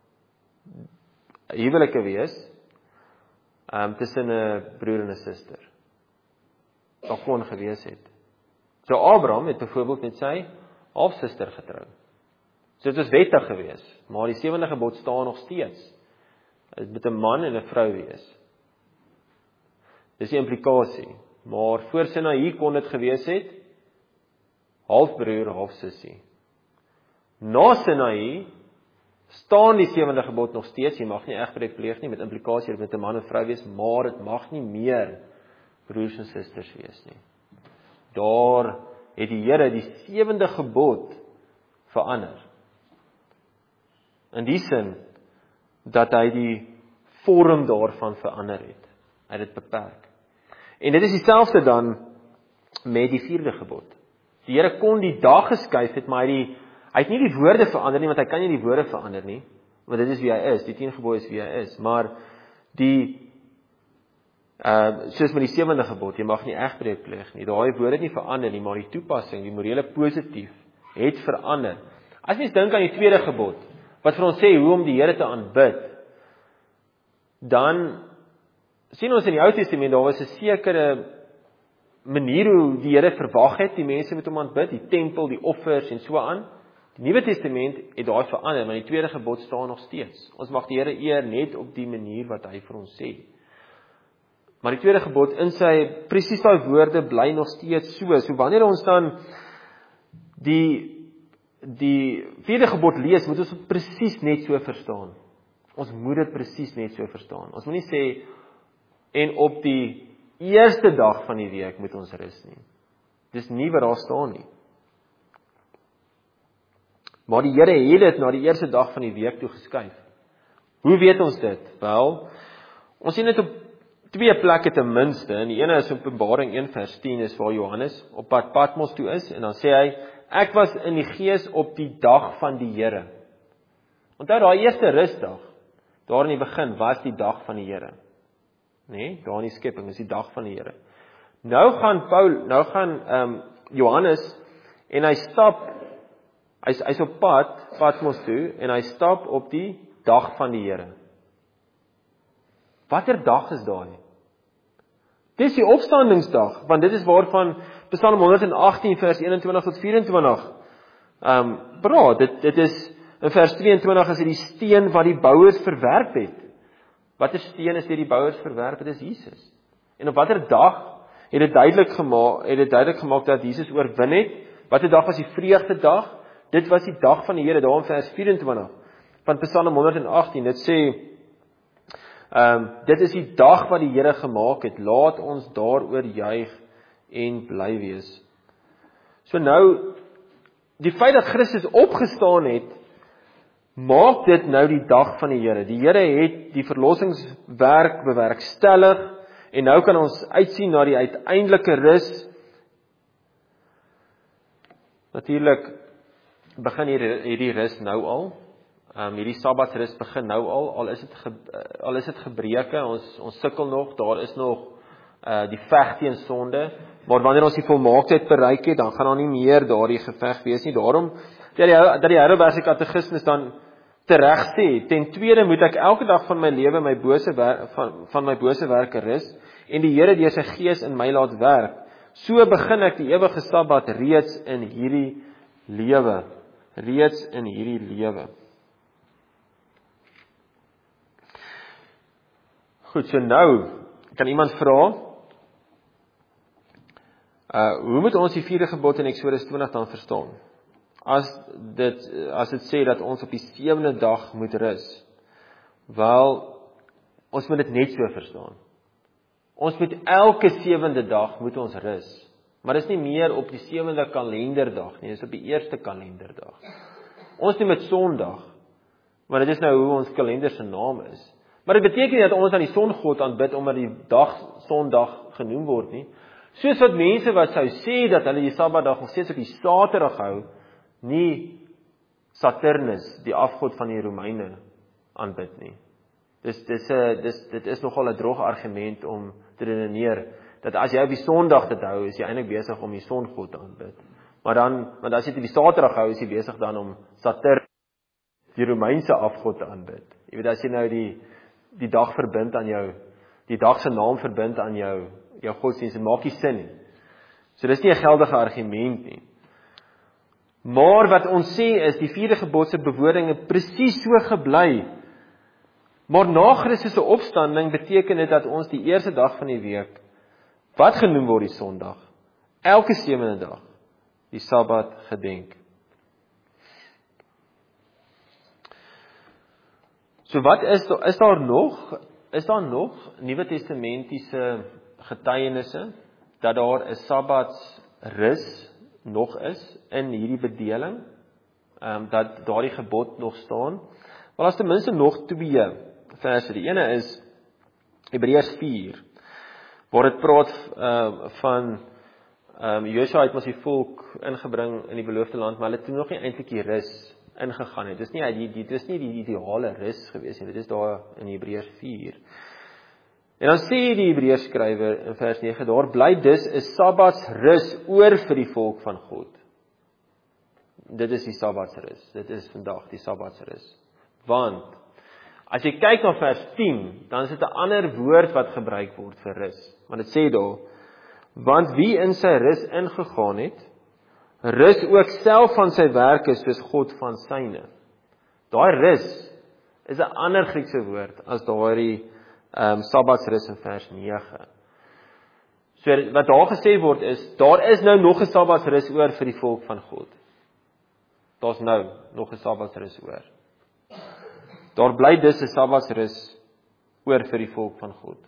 S1: huwelike wees, um, tussen 'n broer en 'n suster. Daar kon gewees het. So Abraham het byvoorbeeld met sy halfsuster getrou. So dit was wettig gewees, maar die sewende gebod staan nog steeds. Dit moet 'n man en 'n vrou wees. Dis die implikasie. Maar voor Sinaï kon dit gewees het, halfbroer, halfsussie. Na Sinaï staan die sewende gebod nog steeds, jy mag nie egbreek pleeg nie, met implikasie, dit moet 'n man en vrou wees, maar dit mag nie meer broers en susters wees nie. Daar het die Here die sewende gebod verander. In die sin, dat hy die vorm daarvan verander het. Hy het dit beperk. En dit is dieselfde dan met die vierde gebod. Die Here kon die dag geskuif het, maar hy, die, hy het nie die woorde verander nie, want hy kan nie die woorde verander nie, want dit is wie hy is, die tien gebooie is wie hy is, maar die, uh, soos met die sewende gebod, jy mag nie egbreek pleeg nie, daai woorde het nie verander nie, maar die toepassing, die morele positief, het verander. As mens dink aan die tweede gebod, wat vir ons sê hoe om die Here te aanbid, dan sien ons in die Ou Testament, daar was 'n sekere manier hoe die Here verwag het, die mense moet hom aanbid, die tempel, die offers en so aan. Die Nuwe Testament het daai verander, maar die tweede gebod staan nog steeds. Ons mag die Here eer net op die manier wat hy vir ons sê. Maar die tweede gebod in sy, presies daai woorde bly nog steeds so. So wanneer ons dan die die vierde gebod lees, moet ons presies net so verstaan. Ons moet dit presies net so verstaan. Ons moet nie sê, en op die eerste dag van die week moet ons rus nie. Dis nie wat daar staan nie. Maar die Here het dit na die eerste dag van die week toe geskuif. Hoe weet ons dit? Wel, ons sien dit op twee plekke ten minste. En die ene is Openbaring een vers tien, is waar Johannes op pad Patmos toe is, en dan sê hy, ek was in die gees op die dag van die Here. Onthou, daai eerste rusdag, daar in die begin, was die dag van die Here. Nee, daar in die skepping, is die dag van die Here. Nou gaan Paul, nou gaan um, Johannes, en hy stap, hy's hy's op pad, Patmos toe, en hy stap op die dag van die Here. Watter dag is daai? Dis die opstandingsdag, want dit is waarvan Psalm honderd agttien vers eenentwintig tot vyf-en-twintig um, praat. Dit, dit is, in vers twee-en-twintig is dit die steen wat die bouers verwerp het. Watter steen is dit die bouers verwerp? Dit is Jesus. En op watter dag het dit duidelik gemaak, het dit duidelik gemaak dat Jesus oorwin het? Watter dag was die vreugdedag? dit was die dag van die Here, daar in vers vyf-en-twintig van Psalm honderd en agttien, dit sê, um, dit is die dag wat die Here gemaak het, laat ons daaroor juig en bly wees. So nou, die feit dat Christus opgestaan het, maak dit nou die dag van die Here. Die Here het die verlossingswerk bewerkstellig, en nou kan ons uitsien na die uiteindelike rus. Natuurlik begin hierdie, hierdie rus nou al. Um, hierdie Sabbatsrus begin nou al, al is dit, ge, al is dit gebreke, ons, ons sukkel nog, daar is nog uh, die veg teen sonde, maar wanneer ons die volmaaktheid bereik het, dan gaan daar nie meer daardie geveg wees nie. Daarom, dat die, dat die Heidelbergse Katekismes dan tereg sê, ten tweede moet ek elke dag van my lewe my bose wer, van, van my bose werke rus, en die Here deur sy Gees in my laat werk. So begin ek die ewige Sabbat reeds in hierdie lewe, reeds in hierdie lewe. Goed, so nou, kan iemand vra, uh, hoe moet ons die vierde gebod in Eksodus twintig dan verstaan? As dit, as dit sê dat ons op die sewende dag moet rus, wel, ons moet dit net so verstaan. Ons moet elke sewende dag moet ons rus, maar dit is nie meer op die sewende kalenderdag nie, dit is op die eerste kalenderdag. Ons doen met Sondag, maar dit is nou hoe ons kalender se naam is. Maar dit beteken nie dat ons aan die songod aanbid omdat die dag Sondag genoem word nie. Soos wat mense wat sou sê dat hulle die Sabbatdag nog steeds op die Saterdag hou, nie Saturnus, die afgod van die Romeine, aanbid nie. Dis, dis, dis, dit is nogal 'n droog argument om te redeneer, dat as jy op die Sondag dit hou, is jy eintlik besig om die songod te aanbid. Maar dan, want as jy dit op die Saterdag hou, is jy besig dan om Saturnus, die Romeinse afgod te aanbid. Jy weet, as jy nou die, die dag verbind aan jou, die dag se naam verbind aan jou, jou godsdienst, dit maak nie sin nie. So dis nie 'n geldige argument nie. Maar wat ons sê is, die vierde gebod se bewoordinge presies so gebly. Maar na Christus se opstanding beteken dit dat ons die eerste dag van die week, wat genoem word die Sondag, elke sewende dag, die Sabbat gedenk. So wat is, is daar nog, is daar nog Nuwe Testamentiese getuienisse, dat daar 'n Sabbatsrus nog is, in hierdie bedeling, um, dat daardie gebod nog staan? Wel, as ten minste nog twee verse. Die ene is Hebreërs vier, waar dit praat uh, van, um, Josua het mos die volk ingebring in die beloofde land, maar hulle het toe nog nie eintlik die rus ingegaan het. Dis nie die, die, dis nie die ideale rus gewees nie, dit is daar in Hebreërs vier. En dan sê die Hebreërs skrywer in vers nege, daar bly dus 'n Sabbatsrus oor vir die volk van God. Dit is die Sabbatsrus, dit is vandag die Sabbatsrus. Want, as jy kyk na vers tien, dan is dit 'n ander woord wat gebruik word vir rus. Want dit sê daar, want wie in sy rus ingegaan het, rus ook self van sy werke soos God van syne. Daai rus is 'n ander Griekse woord as daai um, Sabbatsrus in vers nege. So wat daar gesê word is, daar is nou nog 'n Sabbatsrus oor vir die volk van God. Daar's nou nog 'n Sabbatsrus oor. Daar bly dus 'n Sabbatsrus oor vir die volk van God.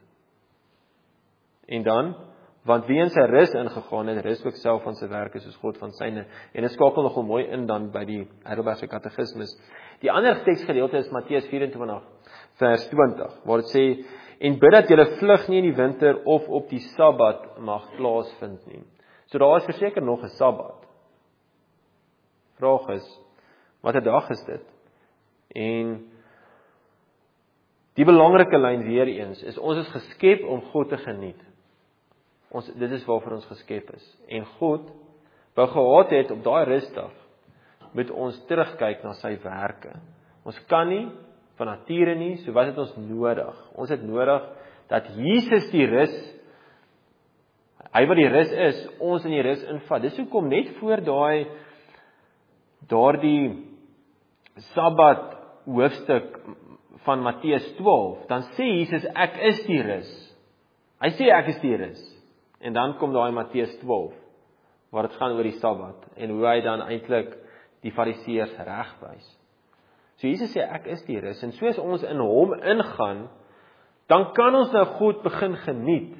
S1: En dan, want wie in sy rus ingegaan het, rus ook self van sy werke soos God van syne. En dit skakel nogal mooi in dan by die Heidelbergse Katekismes. Die ander teksgedeelte is Matteus vyf-en-twintig vers twintig, waar dit sê, en bid dat julle vlug nie in die winter of op die Sabbat mag plaasvind nie. So daar is verseker nog 'n Sabbat. Vraag is, watter dag is dit? En die belangrike lyn weer eens, is ons is geskep om God te geniet. Ons, dit is waarvoor ons geskep is. En God wou gehad het op daai rusdag, moet ons terugkyk na sy werke. Ons kan nie, van nature nie, so wat het ons nodig? Ons het nodig, dat Jesus die rus, hy wat die rus is, ons in die rus invat. Dis hoekom net voor daai, daardie Sabbat hoofstuk van Matteus twaalf, dan sê Jesus, ek is die rus. Hy sê, ek is die rus. En dan kom daai Matteus twaalf, waar dit gaan oor die Sabbat, en hoe hy dan eintlik die fariseërs regwys. So Jesus sê, ek is die rus, en soos ons in hom ingaan, dan kan ons nou God begin geniet.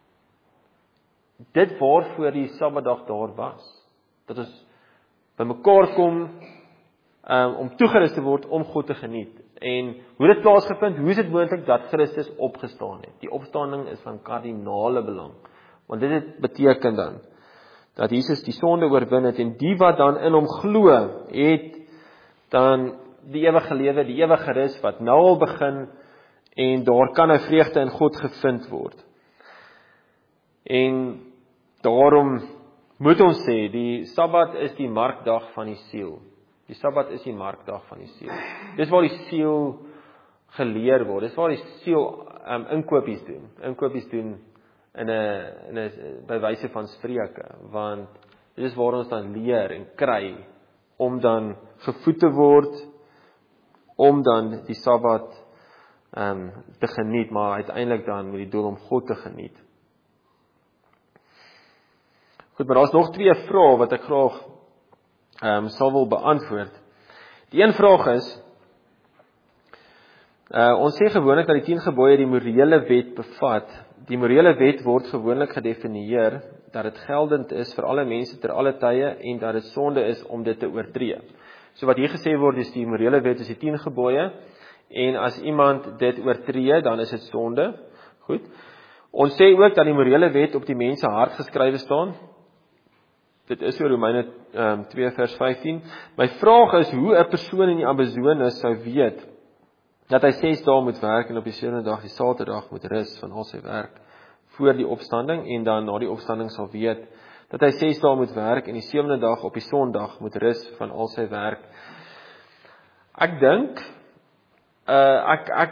S1: Dit waarvoor die Sabbatdag daar was. Dat ons bymekaar kom, um, om toegerus te word om God te geniet. En hoe dit plaasgevind, hoe is dit moontlik dat Christus opgestaan het? Die opstanding is van kardinale belang. Want dit het beteken dan, dat Jesus die sonde oorwin het, en die wat dan in hom glo, het dan die ewige lewe, die ewige rus, wat nou al begin, en daar kan 'n vreugde in God gevind word. En daarom moet ons sê, die Sabbat is die markdag van die siel. Die Sabbat is die markdag van die siel. Dis waar die siel geleer word. Dis waar die siel um, inkopies doen. Inkopies doen in 'n in 'n by wyse van spreuke, want dit is waar ons dan leer en kry om dan gevoed te word, om dan die Sabbat um, te geniet, maar uiteindelik dan met die doel om God te geniet. Goed, maar daar's nog twee vrae wat ek graag um, sal wil beantwoord. Die een vraag is, uh, ons sê gewoonlik dat die tien gebooie die morele wet bevat. Die morele wet word gewoonlik gedefinieer dat dit geldend is vir alle mense ter alle tye en dat dit sonde is om dit te oortree. So wat hier gesê word is die morele wet is die tien gebooie, en as iemand dit oortree, dan is dit sonde. Goed. Ons sê ook dat die morele wet op die mens se hart geskrywe staan. Dit is oor Romeine um, twee vers vyftien. My vraag is hoe 'n persoon in die Amazones sou weet dat hy ses dae moet werk en op die sewende dag, die Saterdag, moet rus van al sy werk voor die opstanding, en dan na die opstanding sal weet dat hy ses dae moet werk en die sewende dag op die Sondag moet rus van al sy werk. Ek dink uh, ek ek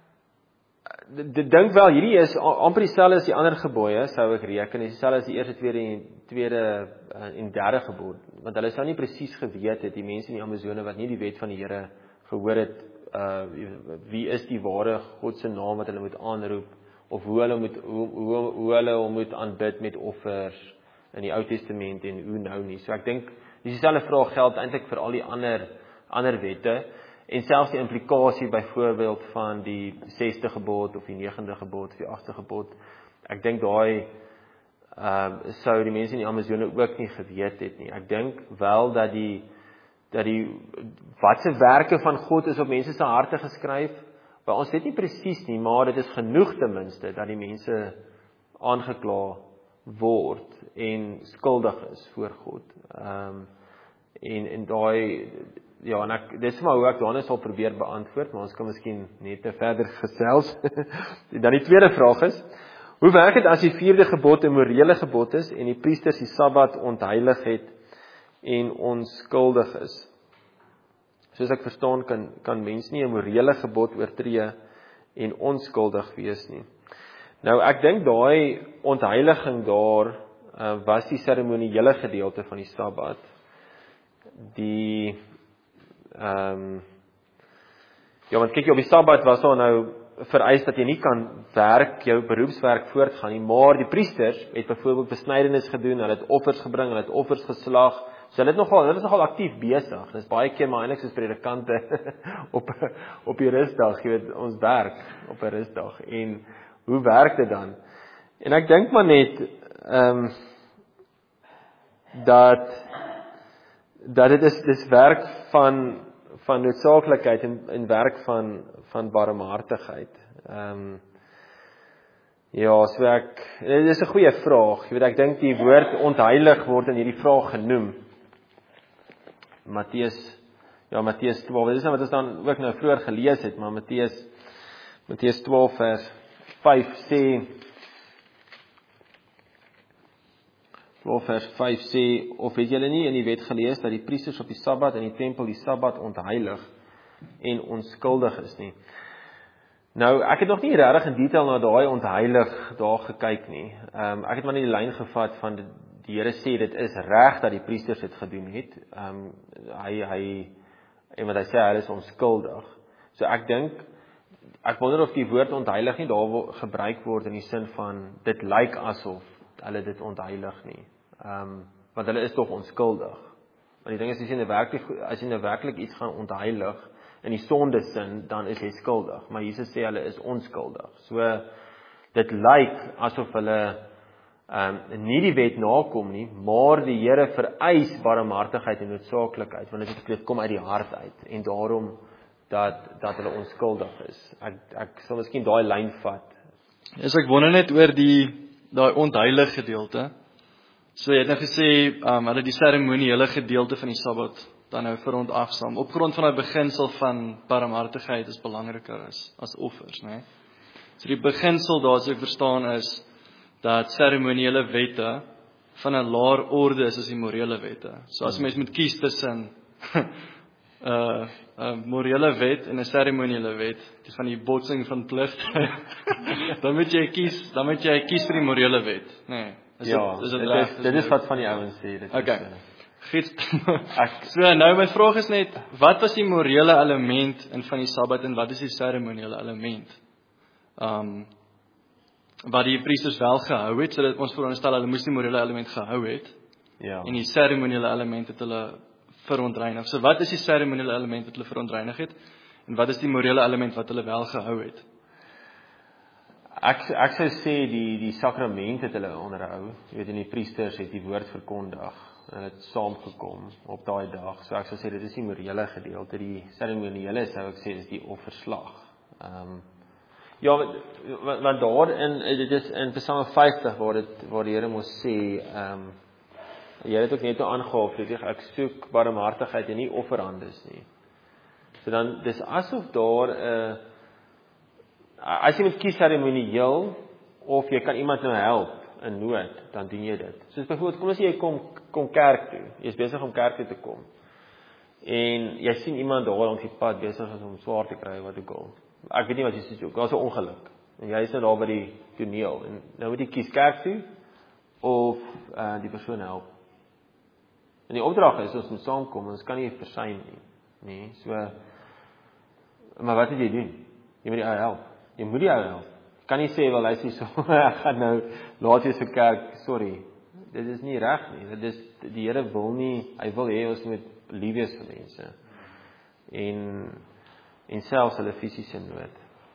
S1: dink wel, hierdie is amper dieselfde as die ander gebooie, sou ek reken, is dieselfde as die eerste, tweede en tweede en derde gebod, want hulle sou nie presies geweet het, die mense in die Amazone wat nie die wet van die Here gehoor het, uh, wie is die ware God se naam wat hulle moet aanroep, of hoe hulle moet hoe, hoe, hoe hulle hom moet aanbid met offers in die Ou Testament en hoe nou nie. So ek dink dieselfde vraag geld eintlik vir al die ander ander wette, en selfs die implikasie byvoorbeeld van die sesde gebod of die negende gebod of die agste gebod. Ek dink daai uh, sou die mense in die Amazone ook nie geweet het nie. Ek dink wel dat die dat die watse werke van God is op mense se harte geskryf. Maar ons weet nie presies nie, maar dit is genoeg ten minste dat die mense aangekla word en skuldig is voor God. Ehm um, en en daai ja, en ek dis maar hoe ek daarna sal probeer beantwoord, maar ons kan miskien net verder gesels. Dan die tweede vraag is, hoe werk dit as die vierde gebod 'n morele gebod is en die priesters die Sabbat ontheilig het en onskuldig is? Soos ek verstaan, kan kan mens nie 'n morele gebod oortree en onskuldig wees nie. Nou ek dink daai ontheiliging daar uh, was die seremoniele gedeelte van die Sabbat. Die ehm um, ja, want kyk jy op die Sabbat was daar nou vereis dat jy nie kan werk, jou beroepswerk voortgaan nie, maar die priesters het byvoorbeeld besnydenis gedoen, hulle het offers gebring, hulle het offers geslag. So hulle het nogal, hulle is nogal aktief besig. Dis baie keer maar eintlik soos predikante op op die rusdag, jy weet, ons werk op 'n rusdag. En hoe werk dit dan? En ek dink maar net ehm um, dat dat dit is dis werk van van noodsaaklikheid en en werk van van barmhartigheid. Ehm um, ja, so ek dit is 'n goeie vraag. Jy weet, ek dink die woord ontheilig word in hierdie vraag genoem. Matteus ja, Matteus twaalf. Dit is nou wat ons dan ook nou vroeër gelees het, maar Matteus Matteus twaalf vers vyf sê twaalf vers vyf sê, of het julle nie in die wet gelees dat die priesters op die Sabbat in die tempel die Sabbat ontheilig en onskuldig is nie? Nou, ek het nog nie regtig in detail na daai ontheilig daar gekyk nie. Um, ek het maar net die lyn gevat van die, die Here sê dit is reg dat die priesters dit gedoen het. Um, hy hy en wat hy sê hy is onskuldig. So ek dink ek wonder of die woord ontheilig nie daar gebruik word in die sin van dit lyk asof hulle dit ontheilig nie. Um, want hulle is tog onskuldig. En die ding is, as jy nou werklik, as jy nou werklik iets gaan ontheilig, in die sonde sin, dan is jy skuldig. Maar Jesus sê hulle is onskuldig. So, dit lyk asof hulle um, nie die wet nakom nie, maar die Here vereis barmhartigheid en noodsaaklikheid, want dit kom uit die hart uit, en daarom dat, dat hulle onskuldig is. Ek, ek sal miskien daai lyn vat.
S2: Yes, ek wonder net oor die daai ontheilige gedeelte. So jy het nou gesê, um, hulle die seremoniele gedeelte van die Sabbat dan nou verontagsaam, op grond van die beginsel van barmhartigheid is belangriker as, as offers, né? So die beginsel daar, so ek verstaan, is dat seremoniele wette van 'n laer orde is as die morele wette. So as mens moet kies tussen 'n uh, uh, morele wet en 'n seremoniele wet, dis van die botsing van pligte, dan moet jy kies, dan moet jy kies vir die morele wet, né? Nee, is
S1: ja,
S2: dit, is dit,
S1: dit,
S2: reg,
S1: is,
S2: is
S1: dit is
S2: dit
S1: wat van die ouens sê. Dit
S2: okay.
S1: is, uh,
S2: Goed. So nou my vraag is net, wat was die morele element in van die Sabbat en wat is die seremoniele element? Um, wat die priesters wel gehou het, sodat ons veronderstel hulle moes die morele element gehou het,
S1: ja.
S2: en die seremoniele element het hulle verontreinig. So wat is die seremoniele element wat hulle verontreinig het, en wat is die morele element wat hulle wel gehou het?
S1: Ek, ek sou sê die, die sakrament het hulle onderhou, jy weet, en die priesters het die woord verkondig, en het saamgekom op daai dag, so ek sou sê, dit is die morele gedeelte, die seremoniele sou ek sê, is die offerslag. Um, ja, want, want daarin, dit is in Psalm vyftig, waar, dit, waar die Here mos sê, um, jy het ook net nou aangehaal, Friedrich, ek soek barmhartigheid en nie offerandes nie. So dan, dis asof daar, uh, as jy moet kies seremonieel, of jy kan iemand nou help, in nood, dan doen jy dit. Soos byvoorbeeld, kom as jy kom, kom kerk toe, jy is besig om kerk toe te kom, en jy sien iemand daar langs die pad, besig is om swaar te kry, wat ook al. Ek weet nie wat jy sê, daar is 'n ongeluk, en jy is nou daar by die toneel, en nou moet jy kies kerk toe, of uh, die persoon help. En die opdrag is, ons moet saamkom, ons kan nie versuim nie, nee, so, maar wat moet jy doen? Jy moet die ou help, jy moet die ou help, kan nie sê, wel, hy sê so, ek gaan nou, laat jy so kerk, sorry, dit is nie reg nie, dit is, die Here wil nie, hy wil hê ons moet lief wees vir mense, en, en selfs hulle fisiese nood.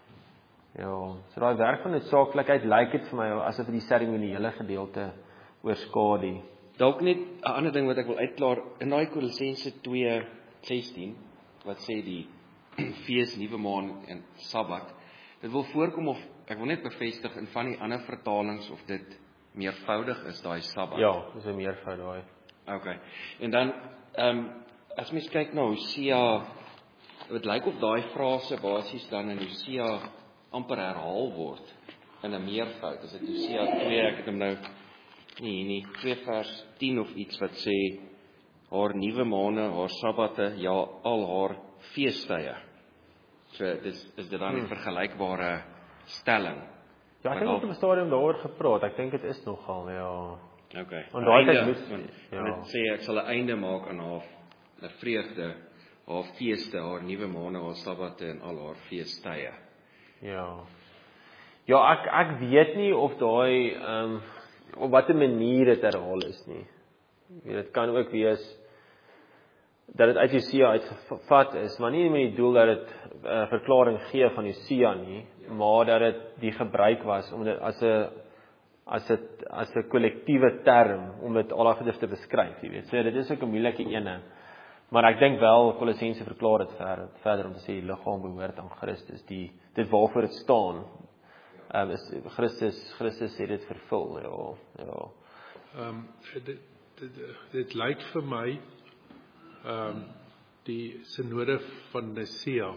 S1: Ja, so daai werk van noodsaaklikheid lyk dit vir my asof die seremoniele gedeelte oorskadu.
S3: Dalk net 'n ander ding wat ek wil uitklaar, in daai Kolossense twee sestien, wat sê die fees, nuwe maan en Sabbat, dit wil voorkom of, ek wil net bevestig in van die ander vertalings of dit meervoudig is, daai Sabbat.
S1: Ja, dis 'n meervoud daai.
S3: Okay, en dan, um, as mens kyk na Hosea, dit lyk of daai frase basies dan in Hosea amper herhaal word, in 'n meervoud, as dit Hosea twee, ek het hom nou, nie, nie, twee vers tien of iets wat sê, haar nuwe maane, haar Sabbate, ja, al haar feestye. So, dis, is dit dan 'n hmm. vergelykbare stelling?
S1: Ja, ek het op 'n stadium daaroor gepraat, ek dink dit is nogal, ja.
S3: Okay.
S1: Want daai tyd
S3: moet,
S1: moet,
S3: ja. Dit sê, ek sal 'n einde maak aan haar, haar vreugde, haar feeste, haar nuwe maane, haar Sabbate en al haar feestye.
S1: Ja. Ja, ek, ek weet nie of daai, um, op watter manier dit herhaal is nie. Dit kan ook wees, dat dit uit Hosea uitgevat is, maar nie met die doel dat dit 'n uh, verklaring gee van Hosea nie, maar dat dit die gebruik was om dit as 'n as 'n as 'n kollektiewe term om dit al daai te beskryf, jy weet. So dit is ook 'n moeilike ene. Maar ek dink wel Kolossense verklaar dit ver, verder om te sê die liggaam behoort aan Christus, die dit waarvoor dit staan. Um, is Christus Christus het dit vervul, ja. Ja.
S4: Ehm um, dit dit dit lyk vir my ehm um, die synode van Nicea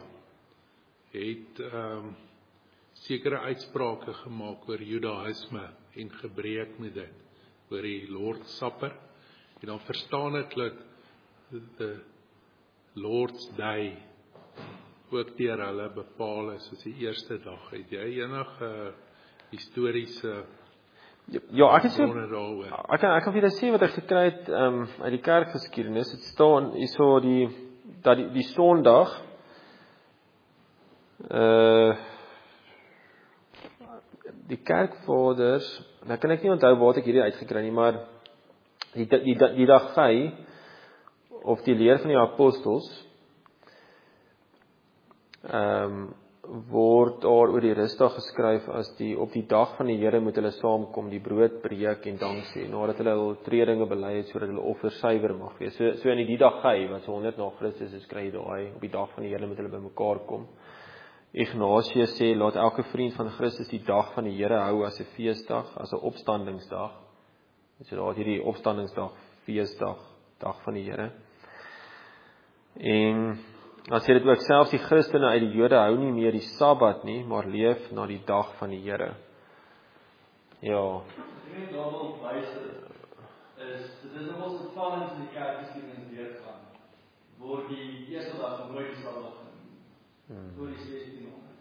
S4: het ehm um, sekere uitsprake gemaak oor Judaïsme en gebreek met dit, oor die Lord's Supper, en dan verstaan ek dat the Lord's Day ook deur hulle bepaal is as die eerste dag. Het jy enige uh, historiese
S1: Ja, ek het so, ek kan, ek kan vir julle sê wat ek gekry het um, uit die kerkgeskiedenis. Het staan hierso die, dat die, die Sondag, uh, die kerkvaders, nou kan ek nie onthou waar ek hierdie uitgekry nie, maar die, die, die, die dag vy, of die leer van die apostels, ehm um, word daar oor die Rusdag geskryf as die op die dag van die Here moet hulle saamkom, die brood breek en dank sê, nadat hulle hul oortredinge bely het sodat hulle offer suiwer mag wees. So so in die dag hy wat so honderd na Christus is, kry jy daai op die dag van die Here moet hulle bymekaar kom. Ignatius sê laat elke vriend van Christus die dag van die Here hou as 'n feesdag, as 'n opstandingsdag. So daar het hierdie opstandingsdag, feesdag, dag van die Here. En dan sê dit ook selfs die Christene uit die Jode hou nie meer die Sabbat nie, maar leef na die dag van die Here. Ja.
S2: Ek dink daar wil wys is dit is nogal so opvallend in die kerkgeskiedenis deurgaan. Word die eerste dag van nooit die Sabbat genoem. Voor die sestienhonderd.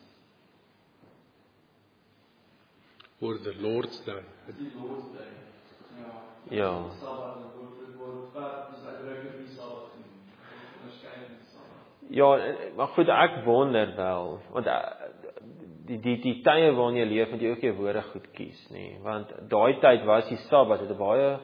S4: Or the Lord's Day.
S2: Die Lord's Day. Ja.
S1: Ja.
S2: Die Sabbat word word vat dis uitdruklik die Sabbat genoem. Onderskeiding Sabbat.
S1: Ja, maar goed, ek wonder wel, want die die die tye waarin jy leef, moet jy ook jou woorde goed kies, nê? Want daai tyd was die Sabbat, het 'n baie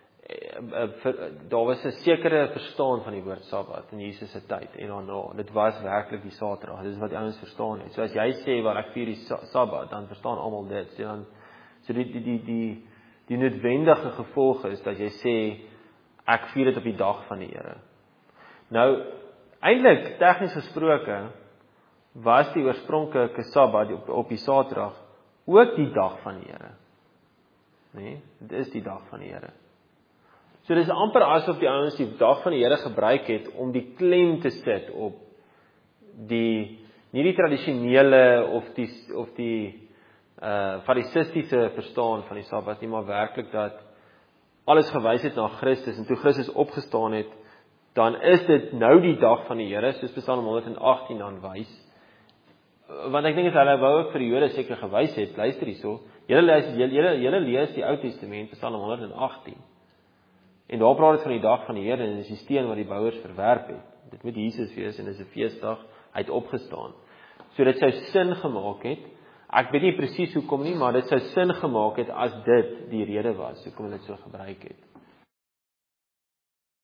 S1: daar was 'n sekere verstaan van die woord Sabbat in Jesus se tyd en daarna. Dit was werklik die Saterdag. Dit is wat die ouens verstaan het. So as jy sê wat ek vier die Sabbat, dan verstaan almal dit. So dan so die die die die die noodwendige gevolg is dat jy sê ek vier dit op die dag van die Here. Nou eintlik tegnies gesproke was die oorspronklike Sabbat op, op die Saterdag ook die dag van die Here. Nee, dit is die dag van die Here. So dis amper asof die ouens die dag van die Here gebruik het om die klem te sit op die nie die tradisionele of die of die uh farisistiese verstaan van die Sabbat nie, maar werklik dat alles gewys het na Christus en toe Christus opgestaan het, dan is dit nou die dag van die Here, soos Psalm honderd agttien dan wys. Want ek dink as hulle wou ook vir die Jode seker gewys het, luister hierso, julle lees julle julle lees die Ou Testament, Psalm honderd agttien. En daar praat dit van die dag van die Here en dis die steen wat die bouers verwerp het. Dit moet Jesus wees en dis 'n feesdag, hy het opgestaan. So dit sou sin gemaak het. Ek weet nie presies hoekom nie, maar dit sou sin gemaak het as dit die rede was hoekom hulle dit so gebruik het.